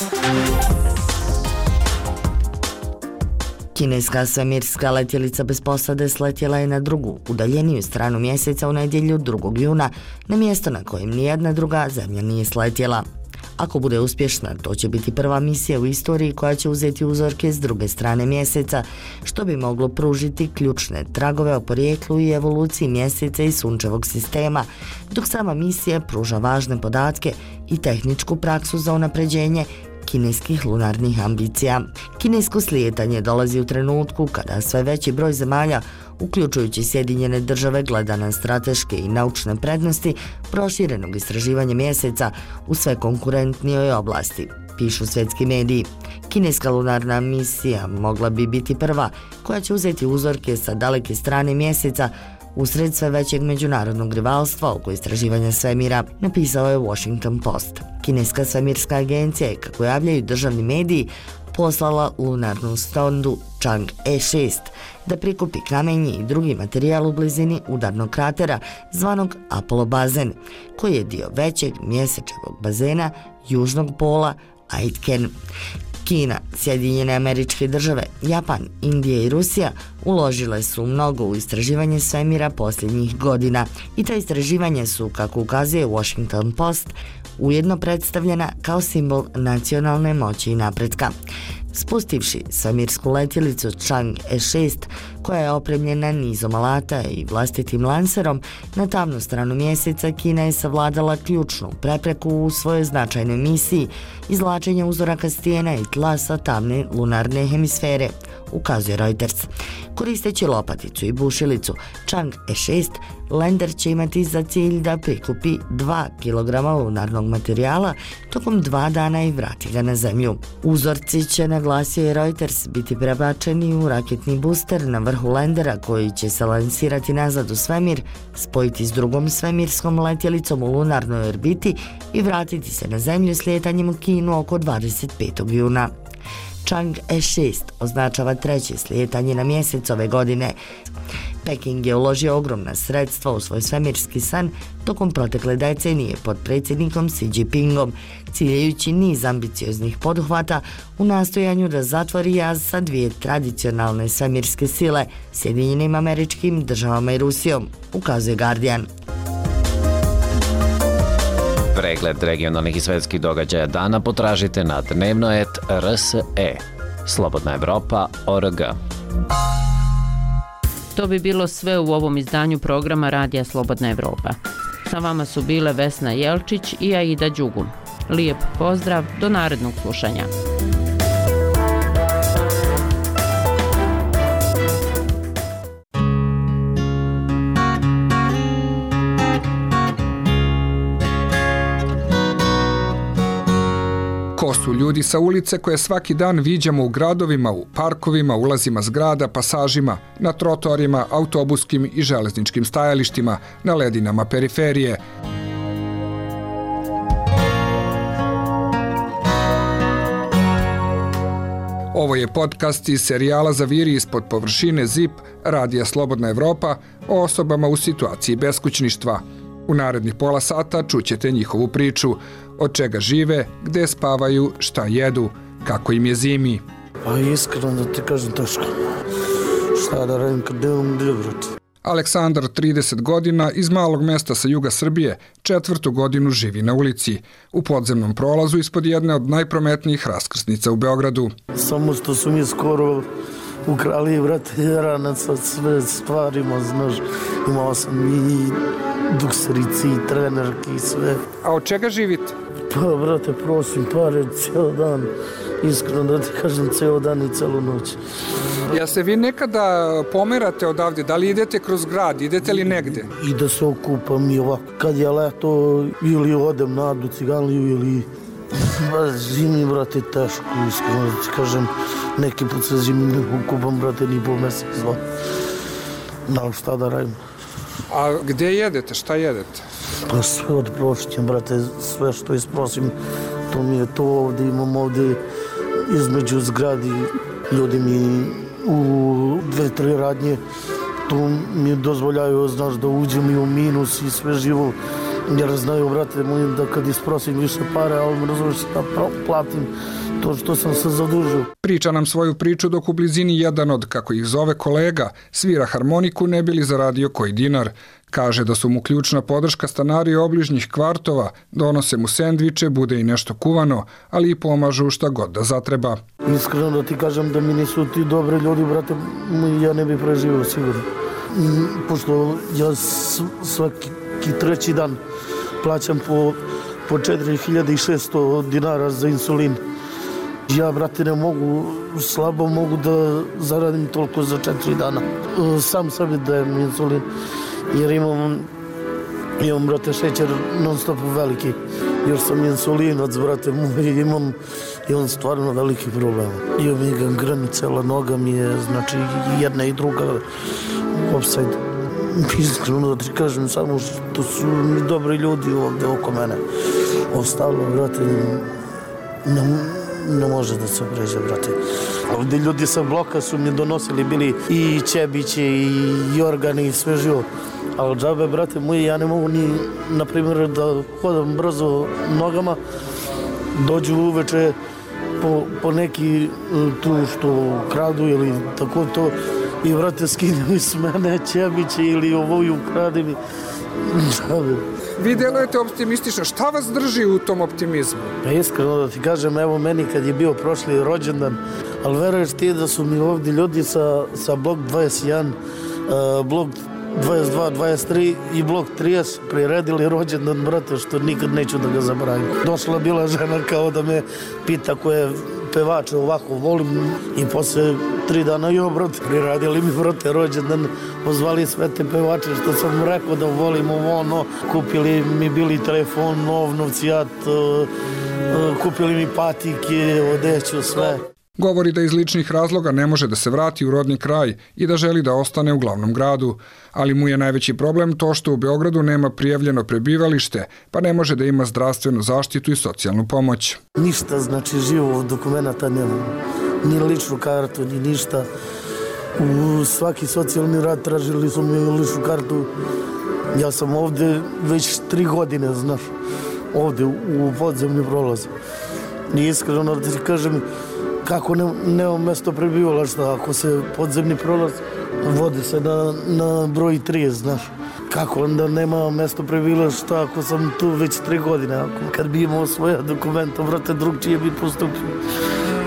Kineska svemirska letjelica bez posade sletjela je na drugu, udaljeniju stranu mjeseca u nedjelju 2. juna, na mjesto na kojem nijedna druga zemlja nije sletjela. Ako bude uspješna, to će biti prva misija u istoriji koja će uzeti uzorke s druge strane mjeseca, što bi moglo pružiti ključne tragove o porijeklu i evoluciji mjeseca i sunčevog sistema, dok sama misija pruža važne podatke i tehničku praksu za unapređenje kineskih lunarnih ambicija. Kinesko slijetanje dolazi u trenutku kada sve veći broj zemalja, uključujući Sjedinjene države, gleda na strateške i naučne prednosti proširenog istraživanja mjeseca u sve konkurentnijoj oblasti, pišu svjetski mediji. Kineska lunarna misija mogla bi biti prva koja će uzeti uzorke sa daleke strane mjeseca usred sve većeg međunarodnog rivalstva oko istraživanja svemira, napisao je Washington Post. Kineska svemirska agencija je, kako javljaju državni mediji, poslala lunarnu sondu Chang'e 6 da prikupi kamenje i drugi materijal u blizini udarnog kratera zvanog Apollo bazen, koji je dio većeg mjesečevog bazena južnog pola Aitken. Kina, Sjedinjene Američke Države, Japan, Indija i Rusija uložile su mnogo u istraživanje svemira posljednjih godina i ta istraživanja su, kako ukazuje Washington Post, ujedno predstavljena kao simbol nacionalne moći i napretka. Spustivši svemirsku letjelicu Chang'e 6, koja je opremljena nizom alata i vlastitim lanserom, na tamnu stranu mjeseca Kina je savladala ključnu prepreku u svojoj značajnoj misiji izvlačenja uzoraka stijena i tla sa tamne lunarne hemisfere, ukazuje Reuters. Koristeći lopaticu i bušilicu Chang'e 6, lander će imati za cilj da prikupi 2 kg lunarnog materijala tokom 2 dana i vrati ga na zemlju. Uzorci će, naglasio je Reuters, biti prebačeni u raketni booster na vrhu landera koji će se lansirati nazad u svemir, spojiti s drugom svemirskom letjelicom u lunarnoj orbiti i vratiti se na zemlju slijetanjem u Kinu oko 25. juna. Chang'e 6 označava treće slijetanje na mjesec ove godine. Peking je uložio ogromna sredstva u svoj svemirski san tokom protekle decenije pod predsjednikom Xi Jinpingom, ciljajući niz ambicioznih poduhvata u nastojanju da zatvori jaz sa dvije tradicionalne svemirske sile, Sjedinjenim Američkim Državama i Rusijom, ukazuje Guardian. Pregled regionalnih i svetskih događaja dana potražite na dnevno.rt.rs.e. slobodnaevropa.org. To bi bilo sve u ovom izdanju programa Radija Slobodna Evropa. Sa vama su bile Vesna Jelčić i Aida Đugum. Lijep pozdrav, do narednog slušanja. Ko su ljudi sa ulice koje svaki dan viđamo u gradovima, u parkovima, ulazima zgrada, pasažima, na trotoarima, autobuskim i železničkim stajalištima, na ledinama periferije. Ovo je podcast iz serijala Zaviri ispod površine ZIP Radija Slobodna Evropa o osobama u situaciji beskućništva. U narednih pola sata čućete njihovu priču, od čega žive, gde spavaju, šta jedu, kako im je zimi. Pa iskreno da ti kažem teško. Šta da radim kad nemam gdje, brate. Aleksandar, 30 godina, iz malog mesta sa juga Srbije, 4. godinu živi na ulici, u podzemnom prolazu ispod jedne od najprometnijih raskrsnica u Beogradu. Samo što su mi skoro ukrali, brate, ranac od sve stvarima, znaš. Imao sam i dukserici, i trenerki i sve. A od čega živite? Pa, brate, prosim pare cijel dan. Iskreno da ti kažem, cijel dan i celu noć. Ja se vi nekada pomerate odavde? Da li idete kroz grad? Idete li negde? I da se okupam i ovako. Kad je leto, ili odem na Adu Ciganliju, ili... Zimi, brate, teško, iskreno da ti kažem. Neki put se zimi ne okupam, brate, ni po mesec, dva. Da, šta da radim? A gdje jedete? Šta jedete? Pa sve od prošćem, brate, sve što isprosim, to mi je to ovdje, imam ovdje između zgradi, ljudi mi u 2-3 radnje, to mi dozvoljaju, znaš, da uđem i u minus i sve živo, jer znaju, brate moji, da kad isprosim više pare, ali mi razumiješ da platim to što sam se zadužio. Priča nam svoju priču dok u blizini jedan od, kako ih zove, kolega, svira harmoniku ne bi li zaradio koji dinar. Kaže da su mu ključna podrška stanari obližnjih kvartova, donose mu sendviče, bude i nešto kuvano, ali i pomažu šta god da zatreba. Iskreno da ti kažem da mi nisu ti dobri ljudi, brate, ja ne bi preživio sigurno. Pošto ja svaki 3. dan plaćam po 4600 dinara za insulin. Ja, brate, ne mogu, slabo mogu da zaradim toliko za 4 dana. Sam sebi dajem insulin, jer imam, brate, šećer non stop veliki. Jer sam insulinac, brate, imam stvarno veliki problem. Imam i gangrenu, cela noga mi je, znači, jedna i druga offside. Iskreno da ti kažem, samo što su dobri ljudi ovdje oko mene. Ostalo, brate, ne može da se pređe, brate. Ovdje ljudi sa bloka su mi donosili, bili i Čebiće, i organi, i sve živo. Ali džabe, brate moji, ja ne mogu ni, na primjer, da hodam brzo nogama, dođu uveče po neki tu što kradu ili tako to, i, brate, skinem iz mene Čebiće ili ovoju krade mi. Džabe. Vi delujete optimistično. Šta vas drži u tom optimizmu? Pa iskreno da ti kažem, evo meni kad je bio prošli rođendan, ali veruješ ti da su mi ovdje ljudi sa blok 21, blok 22, 23 i blok 30 priredili rođendan, brate, što nikad neću da ga zaboravim. Došla bila žena kao da me pita koje pevače ovako volim i posle 3 dana brate, priradili mi, brate, rođendan, pozvali sve te pevače što sam rekao da volim ono, kupili mi bili telefon, nov, novcijat, kupili mi patike, odeću, sve. Govori da iz ličnih razloga ne može da se vrati u rodni kraj i da želi da ostane u glavnom gradu, ali mu je najveći problem to što u Beogradu nema prijavljeno prebivalište, pa ne može da ima zdravstvenu zaštitu i socijalnu pomoć. Ništa, znači živog dokumenta nema, ni ličnu kartu, ni ništa. U svaki socijalni rad tražili su mi ličnu kartu. Ja sam ovdje već 3 godine, znaš, ovdje u podzemni prolaz. I iskreno da ti kažem, kako nema mjesto prebivališta, ako se podzemni prolaz vodi se na broj 30, znaš. Kako onda nema mjesto prebivališta ako sam tu već 3 godine? Kad bi imao svoje dokumenta, brate, drugčije bi postupio.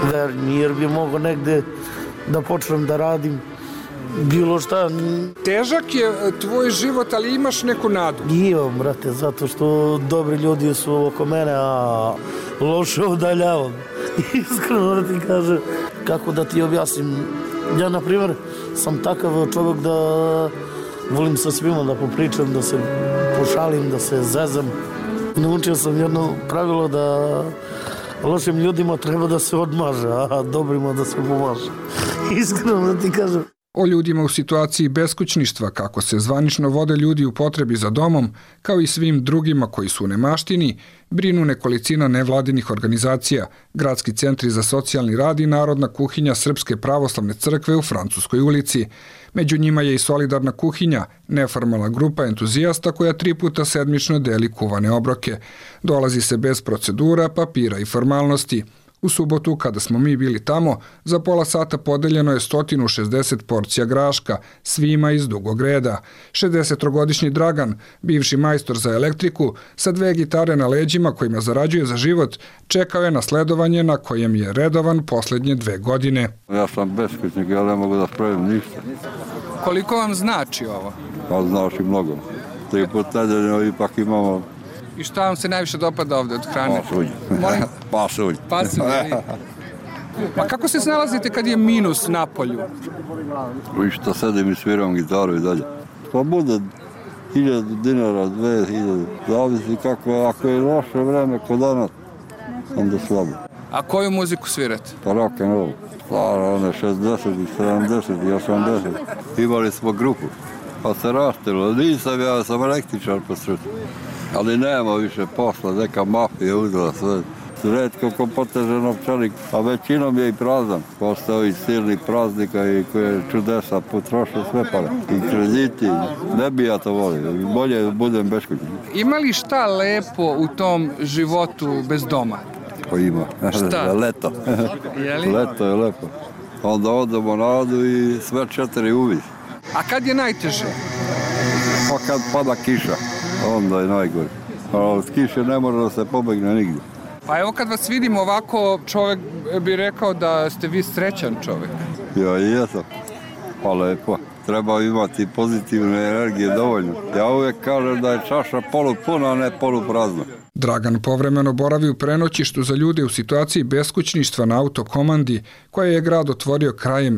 verni, jer bi mogo negde da počnem da radim bilo šta. Težak je tvoj život, ali imaš neku nadu? Imam, brate, zato što dobri ljudi su oko mene, a loše udaljavam. Iskreno da ti kažem, kako da ti objasnim. Ja, na primjer, sam takav čovjek da volim sa svima da popričam, da se pošalim, da se zezam. Naučio sam jedno pravilo da lošim ljudima treba da se odmaže, a dobrima da se pomaže. Iskreno da ti kažem. O ljudima u situaciji beskućništva, kako se zvanično vode ljudi u potrebi za domom, kao i svim drugima koji su u nemaštini, brinu nekolicina nevladinih organizacija, gradski centri za socijalni rad i Narodna kuhinja Srpske pravoslavne crkve u Francuskoj ulici. Među njima je i Solidarna kuhinja, neformalna grupa entuzijasta koja 3 puta sedmično deli kuvane obroke. Dolazi se bez procedura, papira i formalnosti. U subotu, kada smo mi bili tamo, za pola sata podeljeno je 160 porcija graška, svima iz dugog reda. 63-godišnji Dragan, bivši majstor za elektriku, sa 2 gitare na leđima kojima zarađuje za život, čekao je na sledovanje na kojem je redovan posljednje 2 godine. Ja sam beskućnik, ja ne mogu da spravim ništa. Koliko vam znači ovo? Pa znači mnogo. 3 puta nedeljno ipak imamo. I šta vam se najviše dopada ovdje od hrane? Pasulj. Pasulj. Pasulj. Pa kako se snalazite kad je minus na polju? I što sedim i sviram gitaru i dalje. Pa bude 1000 dinara, 2000, zavisi kako, ako je loše vreme kod danas, onda slabo. A koju muziku svirate? Pa rock and roll. Stara, one 60, 70 i 80. Imali smo grupu, pa se raštilo. Nisam ja, sam električar po sreću. Ali nema više posla, neka mafija uzela sve. Redko ko poteže novčanik, a većinom je i prazan. Posle ovih silnih praznika i koje čudesa potroše sve pare. I krediti, ne bi ja to volio, bolje budem beskućnik. Ima li šta lepo u tom životu bez doma? Pa ima. Šta? Leto. Leto je lepo. Onda odemo na Adu i sve 4 uvid. A kad je najteže? Pa kad pada kiša, onda je najgore. A od kiše ne može da se pobegne nigdje. Pa evo kad vas vidim ovako, čovjek bi rekao da ste vi srećan čovjek. Ja i jesam. Pa lepo. Treba imati pozitivne energije dovoljno. Ja uvijek kažem da je čaša polupuna, a ne poluprazna. Dragan povremeno boravi u prenoćištu za ljude u situaciji beskućništva na autokomandi koje je grad otvorio krajem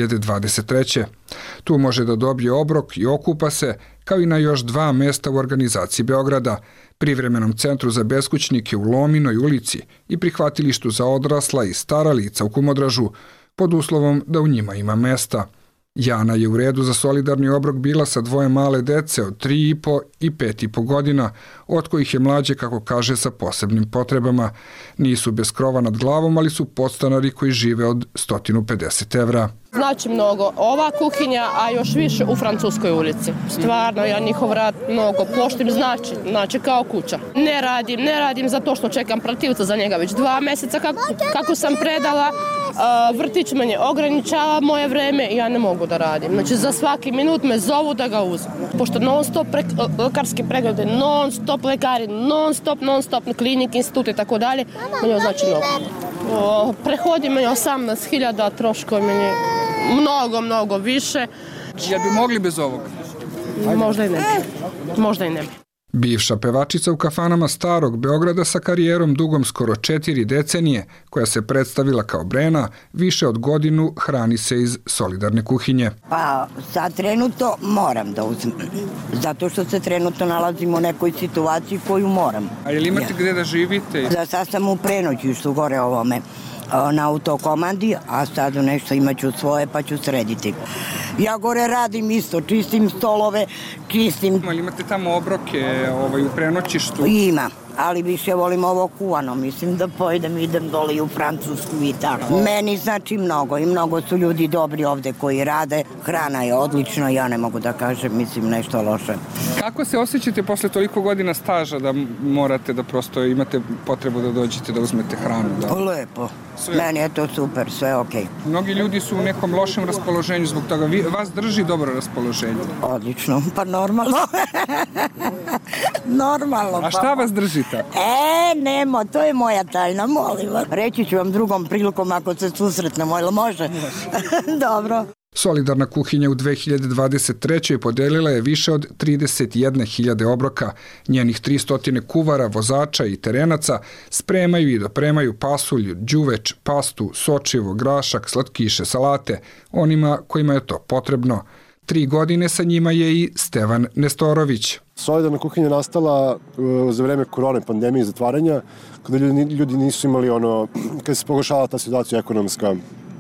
2023. Tu može da dobije obrok i okupa se, kao i na još 2 mjesta u organizaciji Beograda, privremenom centru za beskućnike u Lominoj ulici i prihvatilištu za odrasla i stara lica u Kumodražu, pod uslovom da u njima ima mesta. Jana je u redu za solidarni obrok bila sa 2 male dece od 3,5 i 5,5 godina, od kojih je mlađe, kako kaže, sa posebnim potrebama. Nisu bez krova nad glavom, ali su podstanari koji žive od 150 evra. Znači mnogo ova kuhinja, a još više u Francuskoj ulici. Stvarno, ja njihov rad mnogo poštim, znači kao kuća. Ne radim zato što čekam protivca za njega već 2 mjeseca kako sam predala. Vrtić mene ograničava moje vreme i ja ne mogu da radim. Znači za svaki minut me zovu da ga uzmem. Pošto non stop lekarski preglede, non stop lekari, non stop klinik, institut i tako dalje, meni znači mnogo. Prehodi meni 18.000, troškovi meni mnogo više. Jel bi mogli bez ovoga? Možda i ne bi. Bivša pevačica u kafanama starog Beograda sa karijerom dugom skoro 4 decenije, koja se predstavila kao Brena, više od godinu hrani se iz solidarne kuhinje. Pa sad trenutno moram da uzmem, zato što se trenutno nalazimo u nekoj situaciji koju moram. A jel imate gdje da živite? Sad sam u prenoćištu gore ovome na autokomandi, a sad nešto imaću svoje pa ću srediti. Ja gore radim isto, čistim stolove, čistim... Imate tamo obroke u prenoćištu? Ima, ali više volim ovo kuvano, mislim da pojedem, idem dole u Francusku i tako. Meni znači mnogo i mnogo su ljudi dobri ovde koji rade, hrana je odlična, ja ne mogu da kažem, mislim nešto loše. Kako se osjećate posle toliko godina staža da morate da prosto imate potrebu da dođete da uzmete hranu? Lepo. Sve. Meni je to super, sve okej. Mnogi ljudi su u nekom lošem raspoloženju zbog toga. Vas drži dobro raspoloženje? Odlično, pa normalno. Normalno. A šta vas drži tako? Nemo, to je moja tajna, molim vas. Reći ću vam drugom prilikom ako se susretnemo, ili može? Dobro. Solidarna kuhinja u 2023. podelila je više od 31.000 obroka. Njenih 300 kuvara, vozača i terenaca spremaju i dopremaju pasulj, đuveč, pastu, sočivo, grašak, slatkiše, salate, onima kojima je to potrebno. 3 godine sa njima je i Stevan Nestorović. Solidarna kuhinja nastala za vreme korone, pandemije i zatvaranja, kada ljudi nisu imali kada se pogoršala ta situacija ekonomska.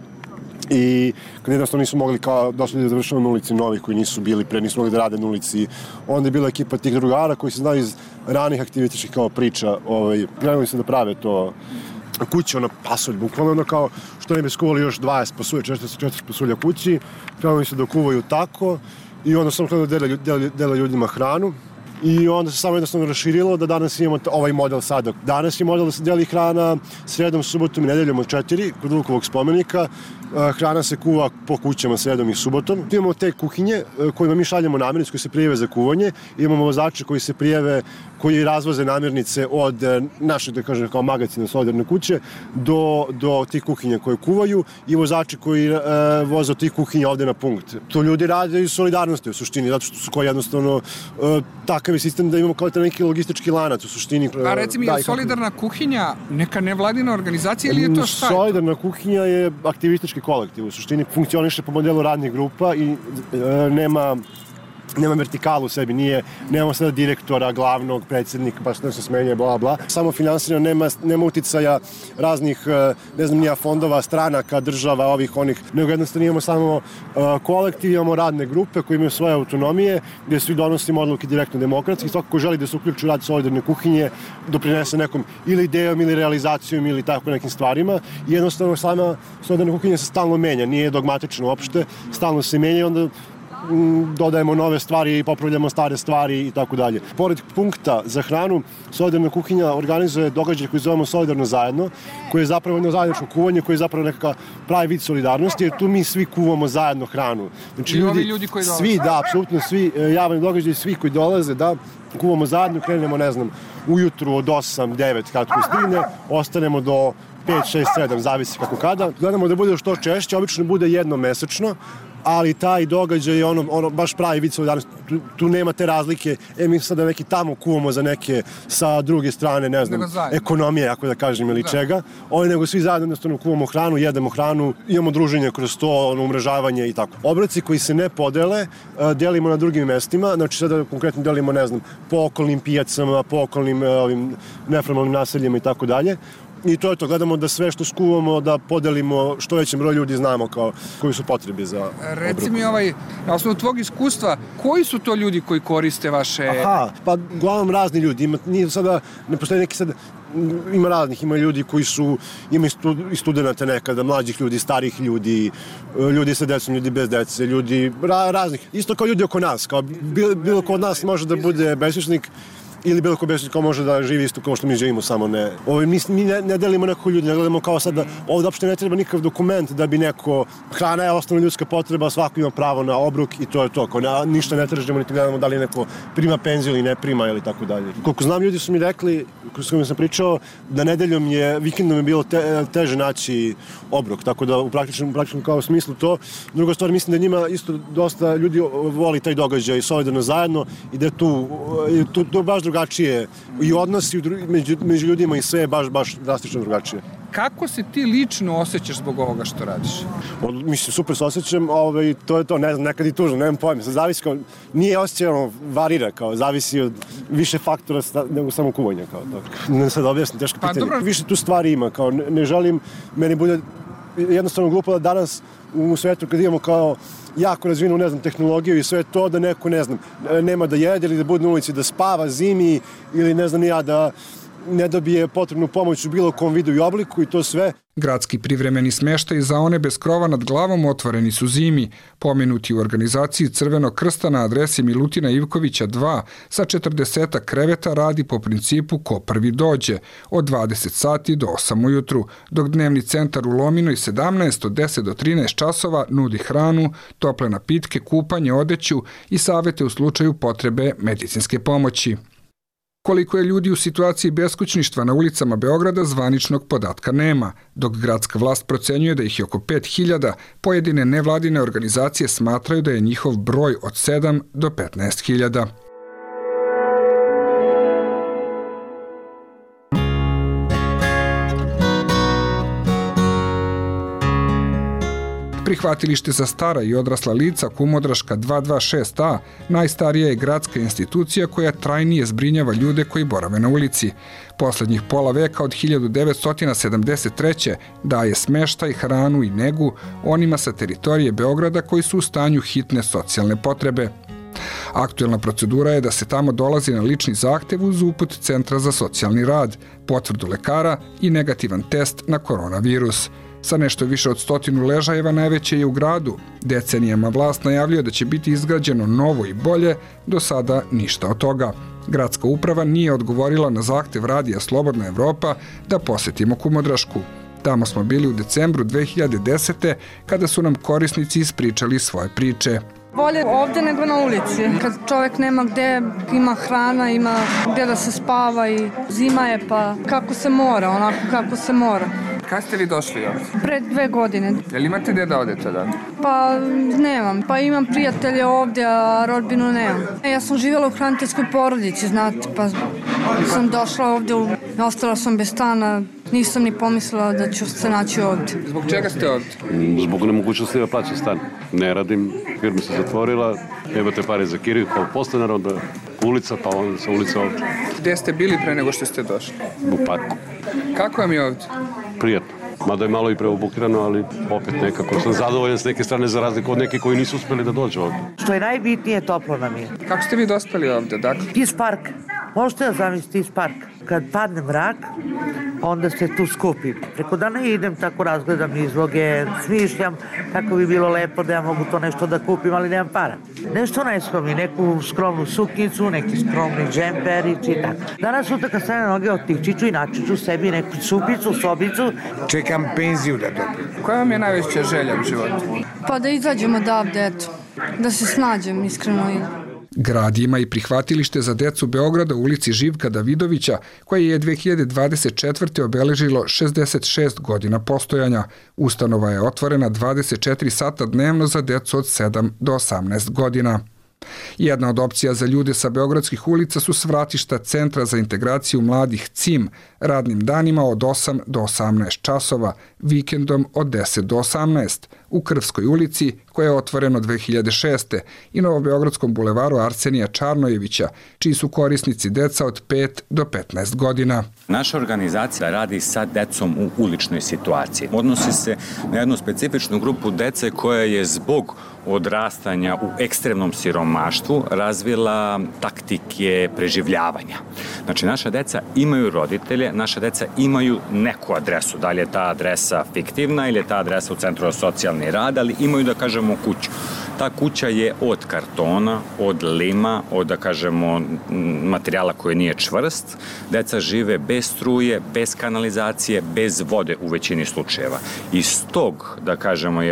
I kad jednostavno nisu mogli, kao došli da završava na ulici novi koji nisu bili pre, nisu mogli da rade na ulici. Onda je bila ekipa tih drugara koji se znaju iz ranih aktivističkih kao priča. Krenuli se da prave to kuće, pasulj, bukvalno kao što ne bi skuvali još 20 pasulja, 40 pasulja kući. Krenuli se da kuvaju tako i onda sam krenuo da dele ljudima hranu. I onda se samo jednostavno raširilo da danas imamo ovaj model sada. Danas je model da se deli hrana sredom, subotom i nedeljom od 4 kod Vukovog spomenika. Hrana se kuva po kućama sredom i subotom. Imamo te kuhinje kojima mi šaljemo namirnice koji se prijave za kuvanje. Imamo vozače koji se prijave, koji razvoze namirnice od našeg, da kažem, kao magacina solidarne kuće do tih kuhinja koje kuvaju i vozači koji voze od tih kuhinja ovde na punkt. To ljudi rade iz solidarnosti u suštini, zato što su koji jednostavno takav je sistem da imamo kao neki logistički lanac u suštini. A reci mi, je solidarna kuhinja neka nevladina organizacija ili je to šta? Solidarna kuhinja je aktivistički kolektiv. U suštini funkcioniše po modelu radnih grupa i nema vertikalu u sebi, nemamo sada direktora, glavnog, predsjednika, pa što se smenje, bla, bla. Samo finansirano, nema uticaja raznih, ne znam, nija fondova, stranaka, država, ovih, onih, nego jednostavno imamo samo kolektiv, imamo radne grupe koje imaju svoje autonomije, gdje svi donosimo odluke direktno demokratski. Svako ko želi da se uključi u rad solidarne kuhinje, doprinese nekom ili idejom, ili realizacijom, ili tako nekim stvarima. I jednostavno sama solidarna kuhinja se stalno menja, nije dogmatično uopšte, stalno se menja i onda dodajemo nove stvari i popravljamo stare stvari i tako dalje. Pored punkta za hranu, solidarna kuhinja organizuje događaj koji zovemo Solidarno zajedno, koji je zapravo jedno zajedničko kuvanje, koji je zapravo nekakav pravi vid solidarnosti, jer tu mi svi kuvamo zajedno hranu. Znači, i ovi ljudi koji dolaze? Svi, da, apsolutno svi javni događaji, svi koji dolaze, da, kuvamo zajedno, krenemo, ne znam, ujutru od 8, 9, kako stigne, ostanemo do 5, 6, 7, zavisi kako kada. Gledamo da bude što češće, obično bude jednom mesečno, ali taj događaj je baš pravi vid solidarnosti. Tu nema te razlike, mi sada neki tamo kuvamo za neke sa druge strane, ne znam, ekonomije, ako da kažem, ili čega. Nego svi zajedno jednostavno kuvamo hranu, jedemo hranu, imamo druženje kroz to, umrežavanje i tako. Obroci koji se ne podele, delimo na drugim mestima, znači sada konkretno delimo, ne znam, po okolnim pijacama, po okolnim neformalnim naseljima i tako dalje. I to je to, gledamo da sve što skuvamo da podelimo što većem broju ljudi, znamo koji su potrebi za obrok. Reci mi na osnovu tvog iskustva, koji su to ljudi koji koriste vaše... Pa uglavnom razni ljudi, ne postoji neki sad, ima raznih, ima ljudi koji ima i studenta nekada, mlađih ljudi, starih ljudi, ljudi sa decom, ljudi bez dece, ljudi raznih, isto kao ljudi oko nas, kao bilo ko od nas može da bude beskućnik, ili bilo ko beskućnik ko može da živi isto kao što mi živimo, samo ne. Mi ne delimo nekako ljudi, ne gledamo kao sad da ovdje uopšte ne treba nikakav dokument da bi neko, hrana je osnovna ljudska potreba, svako ima pravo na obrok i to je to. Ništa ne tražimo, niti gledamo da li neko prima penziju ili ne prima ili tako dalje. Koliko znam, ljudi su mi rekli, s kojima sam pričao, da nedeljom vikendom je bilo teže naći obrok, tako da u praktičnom kao smislu to. Druga stvar, mislim da njima isto dosta ljudi voli taj događaj solidarno zajedno i da je tu baš drugačije i odnosi među ljudima i sve je baš drastično drugačije. Kako se ti lično osjećaš zbog ovoga što radiš? Mislim, super se osjećam, to je to, ne znam, nekad i tužno, nemam pojma, zavisi kao, nije osjećaj, varira, kao, zavisi od više faktora nego samo kuvanja, kao tako. Ne sad objasnim, teško pitanje. Više tu stvari ima, kao, ne želim, meni bude jednostavno glupo da danas u svetu kad imamo kao jako razvinu, ne znam, tehnologiju i sve to, da neko, ne znam, nema da jede ili da bude na ulici, da spava zimi ili ne znam ja, da ne dobije potrebnu pomoć u bilo kom vidu i obliku i to sve. Gradski privremeni smještaj za one bez krova nad glavom otvoreni su zimi, pomenuti u organizaciji Crvenog krsta na adresi Milutina Ivkovića 2 sa 40 kreveta radi po principu ko prvi dođe od 20 sati do 8 ujutru, dok dnevni centar u Lominoj 17 od 10 do 13 časova nudi hranu, tople napitke, kupanje, odeću i savete u slučaju potrebe medicinske pomoći. Koliko je ljudi u situaciji beskućništva na ulicama Beograda, zvaničnog podatka nema, dok gradska vlast procenjuje da ih je oko 5.000, pojedine nevladine organizacije smatraju da je njihov broj od 7 do 15.000. Prihvatilište za stara i odrasla lica Kumodraška 226A najstarija je gradska institucija koja trajnije zbrinjava ljude koji borave na ulici. Poslednjih pola veka od 1973. daje smeštaj, hranu i negu onima sa teritorije Beograda koji su u stanju hitne socijalne potrebe. Aktuelna procedura je da se tamo dolazi na lični zahtev uz uput Centra za socijalni rad, potvrdu lekara i negativan test na koronavirus. Sa nešto više od 100 ležajeva najveće je u gradu. Decenijama vlast najavljuje da će biti izgrađeno novo i bolje, do sada ništa od toga. Gradska uprava nije odgovorila na zahtev Radija Slobodna Evropa da posetimo Kumodrašku. Tamo smo bili u decembru 2010. kada su nam korisnici ispričali svoje priče. Bolje ovdje nego na ulici. Kad čovjek nema gdje, ima hrana, ima gdje da se spava i zima je pa kako se mora, onako kako se mora. Kad ste vi došli ovdje? Pred 2 godine. Jel imate gdje da odete da? Pa nemam. Pa imam prijatelje ovdje, a rodbinu nemam. Ja sam živjela u hraniteljskoj porodici, znate, pa sam došla ovdje, ostala sam bez stana. Nisam ni pomislila da ću se naći ovdje. Zbog čega ste ovdje? Zbog nemogućnosti da plaćam stan. Ne radim, firma se zatvorila, nemate pare za kiriju kao podstanar, onda ulica, pa onda sa ulica ovdje. Gdje ste bili pre nego što ste došli? U parku. Kako vam je ovdje? Prijatno. Mada je malo i preobukirano, ali opet nekako sam zadovoljan s neke strane za razliku od nekih koji nisu uspjeli da dođu ovdje. Što je najbitnije, toplo nam je. Kako ste vi dospeli ovdje, dakle? Iz parka. Možete da zamislite iz parka. Kad padne mrak, onda se tu skupim. Preko dana idem, tako razgledam izloge, smišljam kako bi bilo lepo da ja mogu to nešto da kupim, ali nemam para. Nešto najskromnije, neku skromnu suknicu, neki skromni džemper i tako. Danas sutra kad stane na noge otići ću i naći ću sebi neku supicu, sobicu. Čekam penziju da dobijem. Koja vam je najveća želja u životu? Pa da izađem odavde, eto. Da se snađem, iskreno. Grad ima i prihvatilište za decu Beograda u ulici Živka Davidovića, koje je 2024. obeležilo 66 godina postojanja. Ustanova je otvorena 24 sata dnevno za decu od 7 do 18 godina. Jedna od opcija za ljude sa beogradskih ulica su svratišta Centra za integraciju mladih CIM, radnim danima od 8 do 18 časova, vikendom od 10 do 18, u Krvskoj ulici, koja je otvoreno 2006. i Novobeogradskom bulevaru Arsenija Čarnojevića, čiji su korisnici deca od 5 do 15 godina. Naša organizacija radi sa decom u uličnoj situaciji. Odnosi se na jednu specifičnu grupu dece koja je zbog odrastanja u ekstremnom siromaštvu razvila taktike preživljavanja. Znači, naša deca imaju roditelje, naša deca imaju neku adresu. Da li je ta adresa fiktivna ili je ta adresa u Centru za socijalni rad, ali imaju, da kažemo, kuću. Ta kuća je od kartona, od lima, od, da kažemo, materijala koji nije čvrst. Deca žive bez struje, bez kanalizacije, bez vode u većini slučajeva. Iz tog, da kažemo,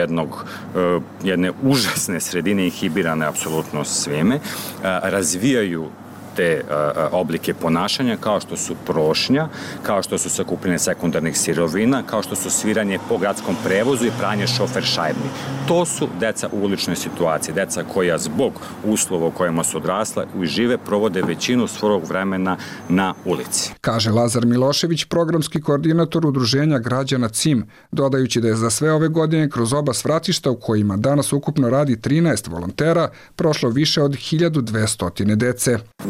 jedne užasne sredine inhibirane apsolutno svime, razvijaju te oblike ponašanja kao što su prošnja, kao što su sakupljanje sekundarnih sirovina, kao što su sviranje po gradskom prevozu i pranje šofer šajbni. To su deca u uličnoj situaciji, deca koja zbog uslova u kojima su odrasla i žive provode većinu svog vremena na ulici. Kaže Lazar Milošević, programski koordinator udruženja građana CIM, dodajući da je za sve ove godine kroz oba svratišta u kojima danas ukupno radi 13 volontera prošlo više od 1200 dece.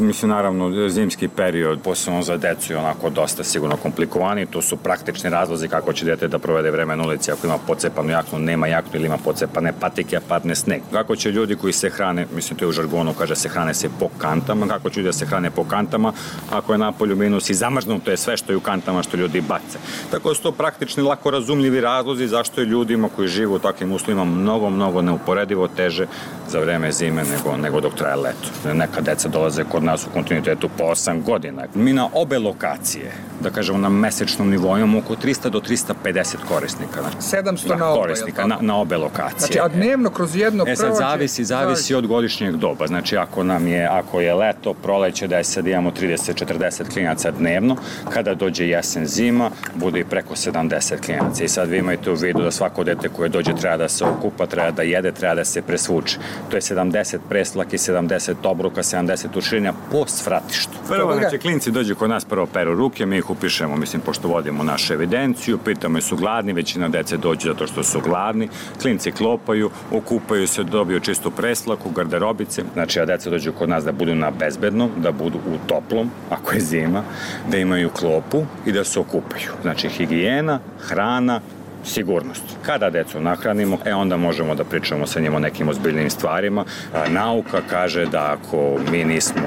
Mislim, naravno, zimski period, posebno za decu, je onako dosta sigurno komplikovani. To su praktični razlozi kako će dete da provede vreme na ulici ako ima pocepanu jaknu, nema jaknu ili ima pocepane patike, a padne sneg. Kako će ljudi koji se hrane, mislim, to je u žargonu, kaže se hrane se po kantama, kako će ljudi da se hrane po kantama ako je napolju minus i zamrznuto je sve što je u kantama što ljudi bace. Tako da su to praktični, lako razumljivi razlozi zašto je ljudima koji žive u takvim uslovima mnogo neuporedivo teže za vreme zime nego dok traje leto. Neka deca dolaze kod nas u kontinuitetu po 8 godina. Mi na obe lokacije, da kažemo na mesečnom nivou, imamo oko 300 do 350 korisnika. 700 na obe, korisnika na obe lokacije. Znači, a dnevno kroz jedno prođe? Sad zavisi od godišnjeg doba. Znači, ako je leto, proleće, da je sad imamo 30-40 klinaca dnevno, kada dođe jesen, zima, bude i preko 70 klinaca. I sad vi imate u vidu da svako dete koje dođe treba da se okupa, treba da jede, treba da se presvuče. To je 70 preslaki, 70 obruka, 70 uširenja po svratištu. Prvo, znači, klinci dođu kod nas, prvo peru ruke, mi ih upišemo, mislim, pošto vodimo našu evidenciju, pitamo je su gladni, većina dece dođe zato što su gladni, klinci klopaju, okupaju se, dobiju čistu preslaku, garderobice, znači, a deca dođu kod nas da budu na bezbednom, da budu u toplom, ako je zima, da imaju klopu i da se okupaju. Znači, higijena, hrana, sigurnost. Kada decu nahranimo, onda možemo da pričamo sa njima o nekim ozbiljnim stvarima. Nauka kaže da ako mi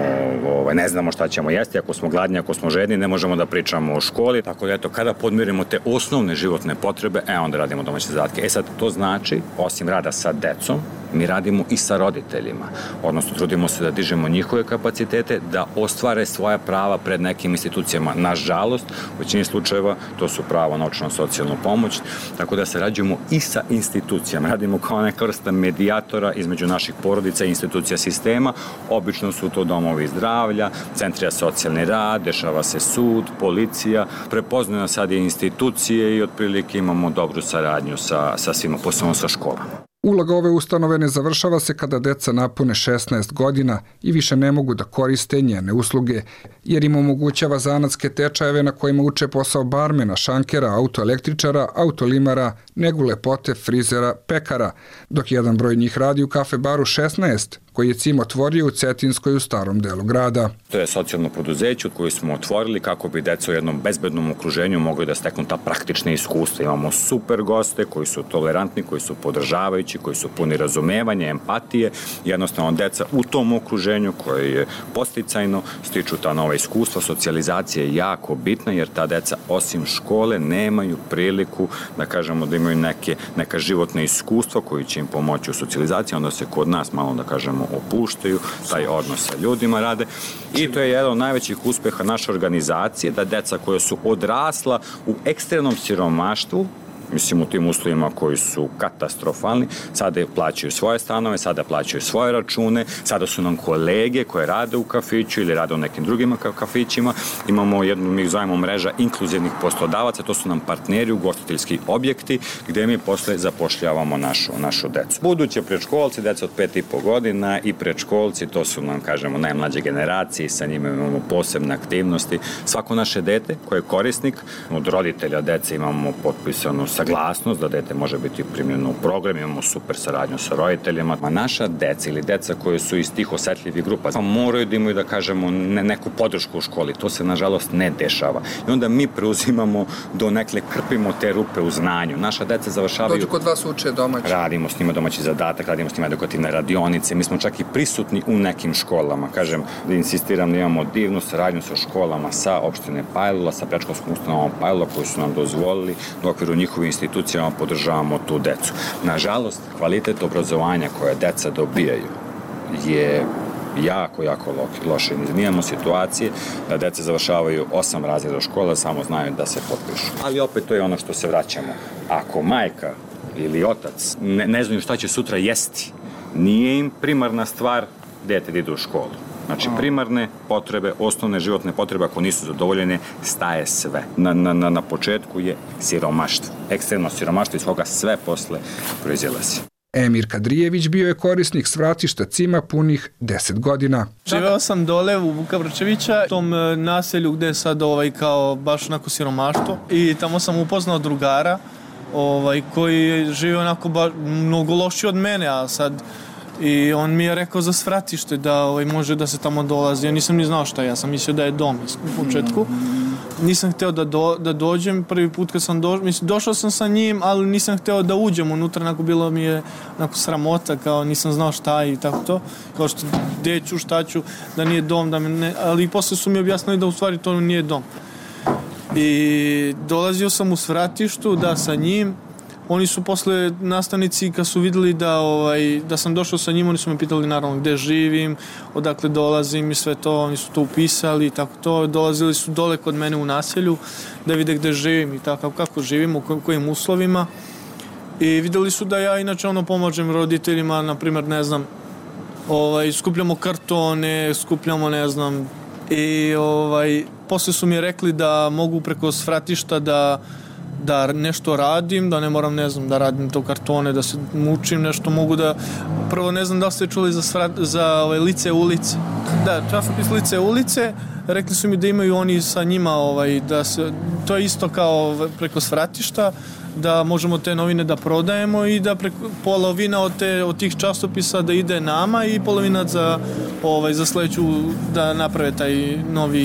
ne znamo šta ćemo jesti, ako smo gladni, ako smo žedni, ne možemo da pričamo o školi. Tako da, kada podmirimo te osnovne životne potrebe, onda radimo domaće zadatke. Sad, to znači, osim rada sa decom, mi radimo i sa roditeljima. Odnosno, trudimo se da dižemo njihove kapacitete, da ostvare svoja prava pred nekim institucijama. Nažalost, u većini slučajeva to su pravo na naučno-socijalnu pomoć, tako da sarađujemo i sa institucijama. Radimo kao neka vrsta medijatora između naših porodica i institucija sistema. Obično su to domovi zdravlja, centri za socijalni rad, dešava se sud, policija. Prepoznaju sad i institucije i otprilike imamo dobru saradnju sa svima, posebno sa školama. Uloga ove ustanove ne završava se kada deca napune 16 godina i više ne mogu da koriste njene usluge, jer im omogućava zanatske tečajeve na kojima uče posao barmena, šankera, autoelektričara, autolimara, negu lepote, frizera, pekara, dok jedan broj njih radi u kafe baru 16, koji je CIM otvorio u Cetinskoj u starom delu grada. To je socijalno preduzeće koje smo otvorili kako bi deca u jednom bezbednom okruženju mogli da steknu ta praktična iskustva. Imamo super goste koji su tolerantni, koji su podržavajući, koji su puni razumevanja, empatije. Jednostavno, deca u tom okruženju koje je posticajno stiču ta nova iskustva. Socijalizacija je jako bitna jer ta deca osim škole nemaju priliku da kažemo da imaju neka životna iskustva koji će im pomoći u socijalizaciji. Onda se kod nas malo da kažemo opuštaju, taj odnos sa ljudima rade i to je jedan od najvećih uspeha naše organizacije, da deca koja su odrasla u ekstremnom siromaštvu, mislim u tim uslovima koji su katastrofalni, sada plaćaju svoje stanove, sada plaćaju svoje račune, sada su nam kolege koje rade u kafiću ili rade u nekim drugim kafićima. Imamo jednu, mi zovemo mreža inkluzivnih poslodavaca, to su nam partneri, ugostiteljski objekti gdje mi posle zapošljavamo našu decu. Buduće predškolci, deca od 5,5 godina i predškolci, to su nam, kažemo, najmlađe generacije, sa njima imamo posebne aktivnosti. Svako naše dete koje je korisnik, od roditelja dece imamo potpisanu saglasnost da dete može biti primljeno u program, imamo super saradnju sa roditeljima. A naša deca ili deca koje su iz tih osetljivih grupa moraju da imaju, da kažemo, neku podršku u školi. To se, nažalost, ne dešava. I onda mi preuzimamo do nekle, krpimo te rupe u znanju. Naša deca završavaju... Dođu kod vas uče domaći. Radimo s njima domaći zadatak, radimo s njima edukativne radionice. Mi smo čak i prisutni u nekim školama. Kažem, da insistiram da imamo divnu saradnju sa školama, sa opštine Pajlula, sa predškolskom ustanovom Pajlula koji su nam dozvolili u okviru njihovih institucijama podržavamo tu decu. Nažalost, kvalitet obrazovanja koje deca dobijaju je jako loše. Mi imamo situacije da deca završavaju 8 razreda škola, samo znaju da se potpišu. Ali opet to je ono što se vraćamo. Ako majka ili otac ne znaju šta će sutra jesti, nije im primarna stvar dete da ide u školu. Znači, primarne potrebe, osnovne životne potrebe, ako nisu zadovoljene, staje sve. Na početku je siromaštvo. Ekstremno siromaštvo iz koga sve posle proizilazi. Emir Kadrijević bio je korisnik svratišta CIM-a punih 10 godina. Živeo sam dole u Vuka Vrčevića, u tom naselju gde je sad kao baš onako siromaštvo i tamo sam upoznao drugara koji žive onako mnogo lošiji od mene, a sad I on mi je rekao za svratište da može da se tamo dolazi. Ja nisam ni znao šta, ja sam mislio da je dom u početku. Nisam hteo da dođem, prvi put kad sam došao sam sa njim, ali nisam hteo da uđem unutra, bilo mi je sramota, kao nisam znao šta i tako to, kao što gde ću, šta ću, da nije dom, ali posle su mi objasnili da u stvari to nije dom. I dolazio sam u svratištu, sa njim. Oni su posle nastavnici, kad su videli da sam došao sa njim, oni su me pitali naravno gde živim, odakle dolazim i sve to, oni su to upisali i tako to. Dolazili su dole kod mene u naselju da vide gde živim i tako, kako živim, u kojim uslovima. I videli su da ja inače pomažem roditeljima, na primjer, ne znam, skupljamo kartone, skupljamo, ne znam, i posle su mi rekli da mogu preko svratišta da nešto radim, da ne moram, ne znam, da radim to kartone, da se mučim nešto, mogu da... Prvo, ne znam da li ste čuli za Lice ulice. Da, časopis Lice ulice, rekli su mi da imaju oni sa njima, to je isto kao preko svratišta, da možemo te novine da prodajemo i da polovina od tih časopisa da ide nama i polovina za sledeću da naprave taj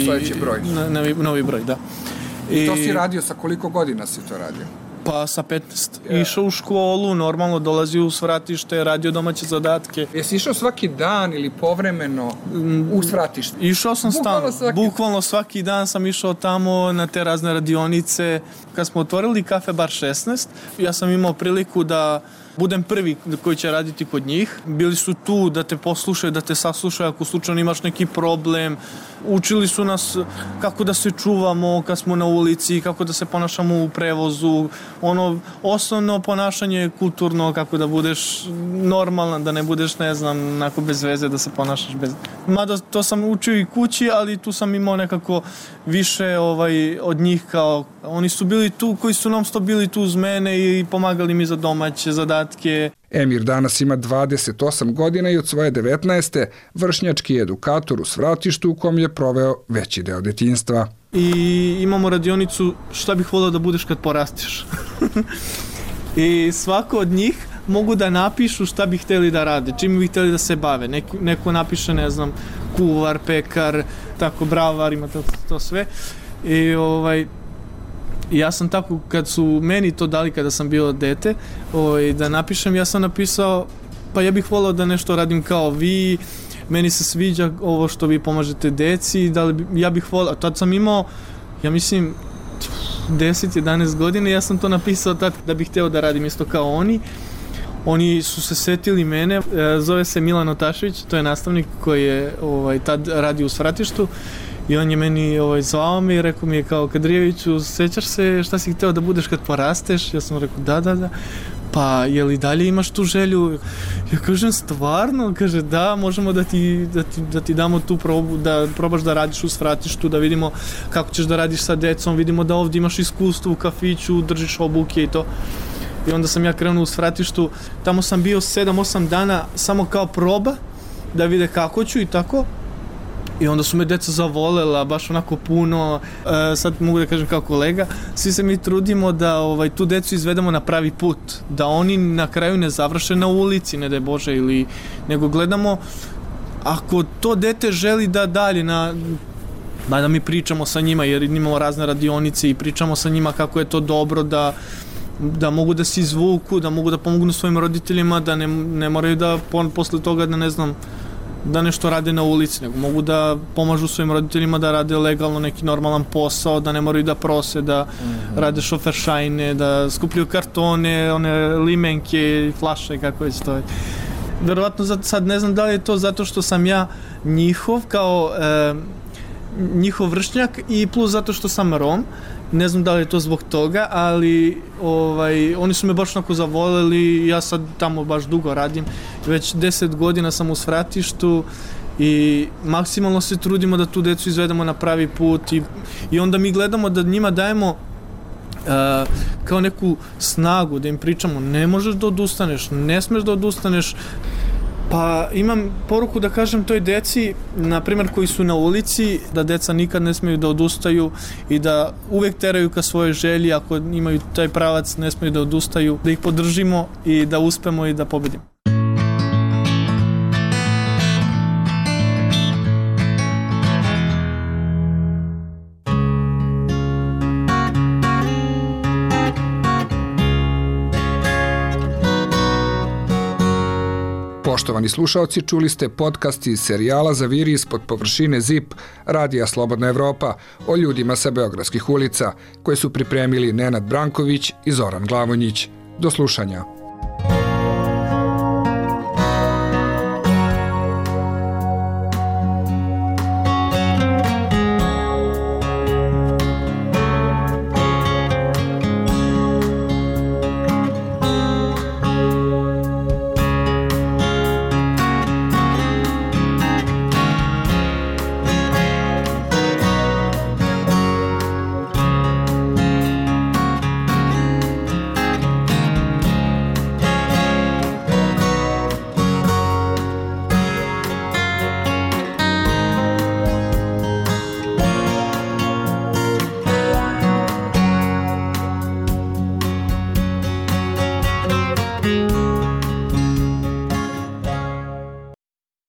novi broj, da. I to si radio, sa koliko godina si to radio? Pa sa 15. Išao u školu, normalno dolazio u svratište, radio domaće zadatke. Jesi išao svaki dan ili povremeno u svratište? Išao sam bukvalno svaki dan sam išao tamo na te razne radionice. Kad smo otvorili Kafe Bar 16, ja sam imao priliku da budem prvi koji će raditi kod njih. Bili su tu da te poslušaju, da te saslušaju ako slučajno imaš neki problem. Učili su nas kako da se čuvamo kad smo na ulici, kako da se ponašamo u prevozu. Osnovno ponašanje kulturno, kako da budeš normalan, da ne budeš, ne znam, onako bez veze, da se ponašaš bez... Mada to sam učio i kući, ali tu sam imao nekako više od njih kao... Oni su bili tu, koji su non-stop bili tu uz mene i pomagali mi za domaće zadatke. Emir danas ima 28 godina i od svoje 19. vršnjački je edukator u svratištu u kom je proveo veći deo detinjstva. I imamo radionicu šta bih volio da budeš kad porasteš. I svako od njih mogu da napišu šta bi hteli da rade, čim bi hteli da se bave. Neko napiše, ne znam, kuvar, pekar, tako, bravar, ima to sve. I ja sam tako, kad su meni to dali kada sam bio dete, da napišem, ja sam napisao, pa ja bih volao da nešto radim kao vi, meni se sviđa ovo što vi pomažete deci, ja bih volao, tad sam imao, ja mislim, 10-11 godina, ja sam to napisao tad da bih hteo da radim isto kao oni. Oni su se setili mene, zove se Milan Otašević, to je nastavnik koji je tad radio u svratištu. I on je meni zvao me i rekao mi je kao, Kadrijeviću, sećaš se šta si hteo da budeš kad porasteš? Ja sam rekao da. Pa je li dalje imaš tu želju? Ja kažem, stvarno? Kaže, da, možemo da ti damo tu probu, da probaš da radiš u svratištu, da vidimo kako ćeš da radiš sa decom, vidimo da ovdje imaš iskustvo u kafiću, držiš obuke i to. I onda sam ja krenuo u svratištu, tamo sam bio 7-8 dana samo kao proba, da vide kako ću i tako. I onda su me deca zavolela, baš onako puno, sad mogu da kažem kao kolega, svi se mi trudimo da tu decu izvedemo na pravi put, da oni na kraju ne završe na ulici, ne daj Bože, nego gledamo, ako to dete želi da dalje da mi pričamo sa njima, jer imamo razne radionice i pričamo sa njima kako je to dobro, da mogu da se izvuku, da mogu da pomognu svojim roditeljima, da ne moraju da posle toga da ne znam, da nešto rade na ulici, nego mogu da pomažu svojim roditeljima da rade legalno neki normalan posao, da ne moraju da prose, da rade šoferšajne, da skupljaju kartone, one limenke, flaše, kako već to je. Verovatno sad ne znam da li je to zato što sam ja njihov, kao njihov vršnjak i plus zato što sam Rom. Ne znam da li je to zbog toga, ali oni su me baš onako zavoleli, ja sad tamo baš dugo radim, već 10 godina sam u svratištu i maksimalno se trudimo da tu decu izvedemo na pravi put i onda mi gledamo da njima dajemo kao neku snagu, da im pričamo, ne možeš da odustaneš, ne smeš da odustaneš. Pa imam poruku da kažem toj deci, na primjer koji su na ulici, da deca nikad ne smiju da odustaju i da uvek teraju ka svojoj želji, ako imaju taj pravac ne smiju da odustaju, da ih podržimo i da uspemo i da pobedimo. Poštovani slušaoci, čuli ste podcast iz serijala Zaviri ispod površine ZIP Radija Slobodna Evropa o ljudima sa beogradskih ulica, koje su pripremili Nenad Branković i Zoran Glavonjić. Do slušanja.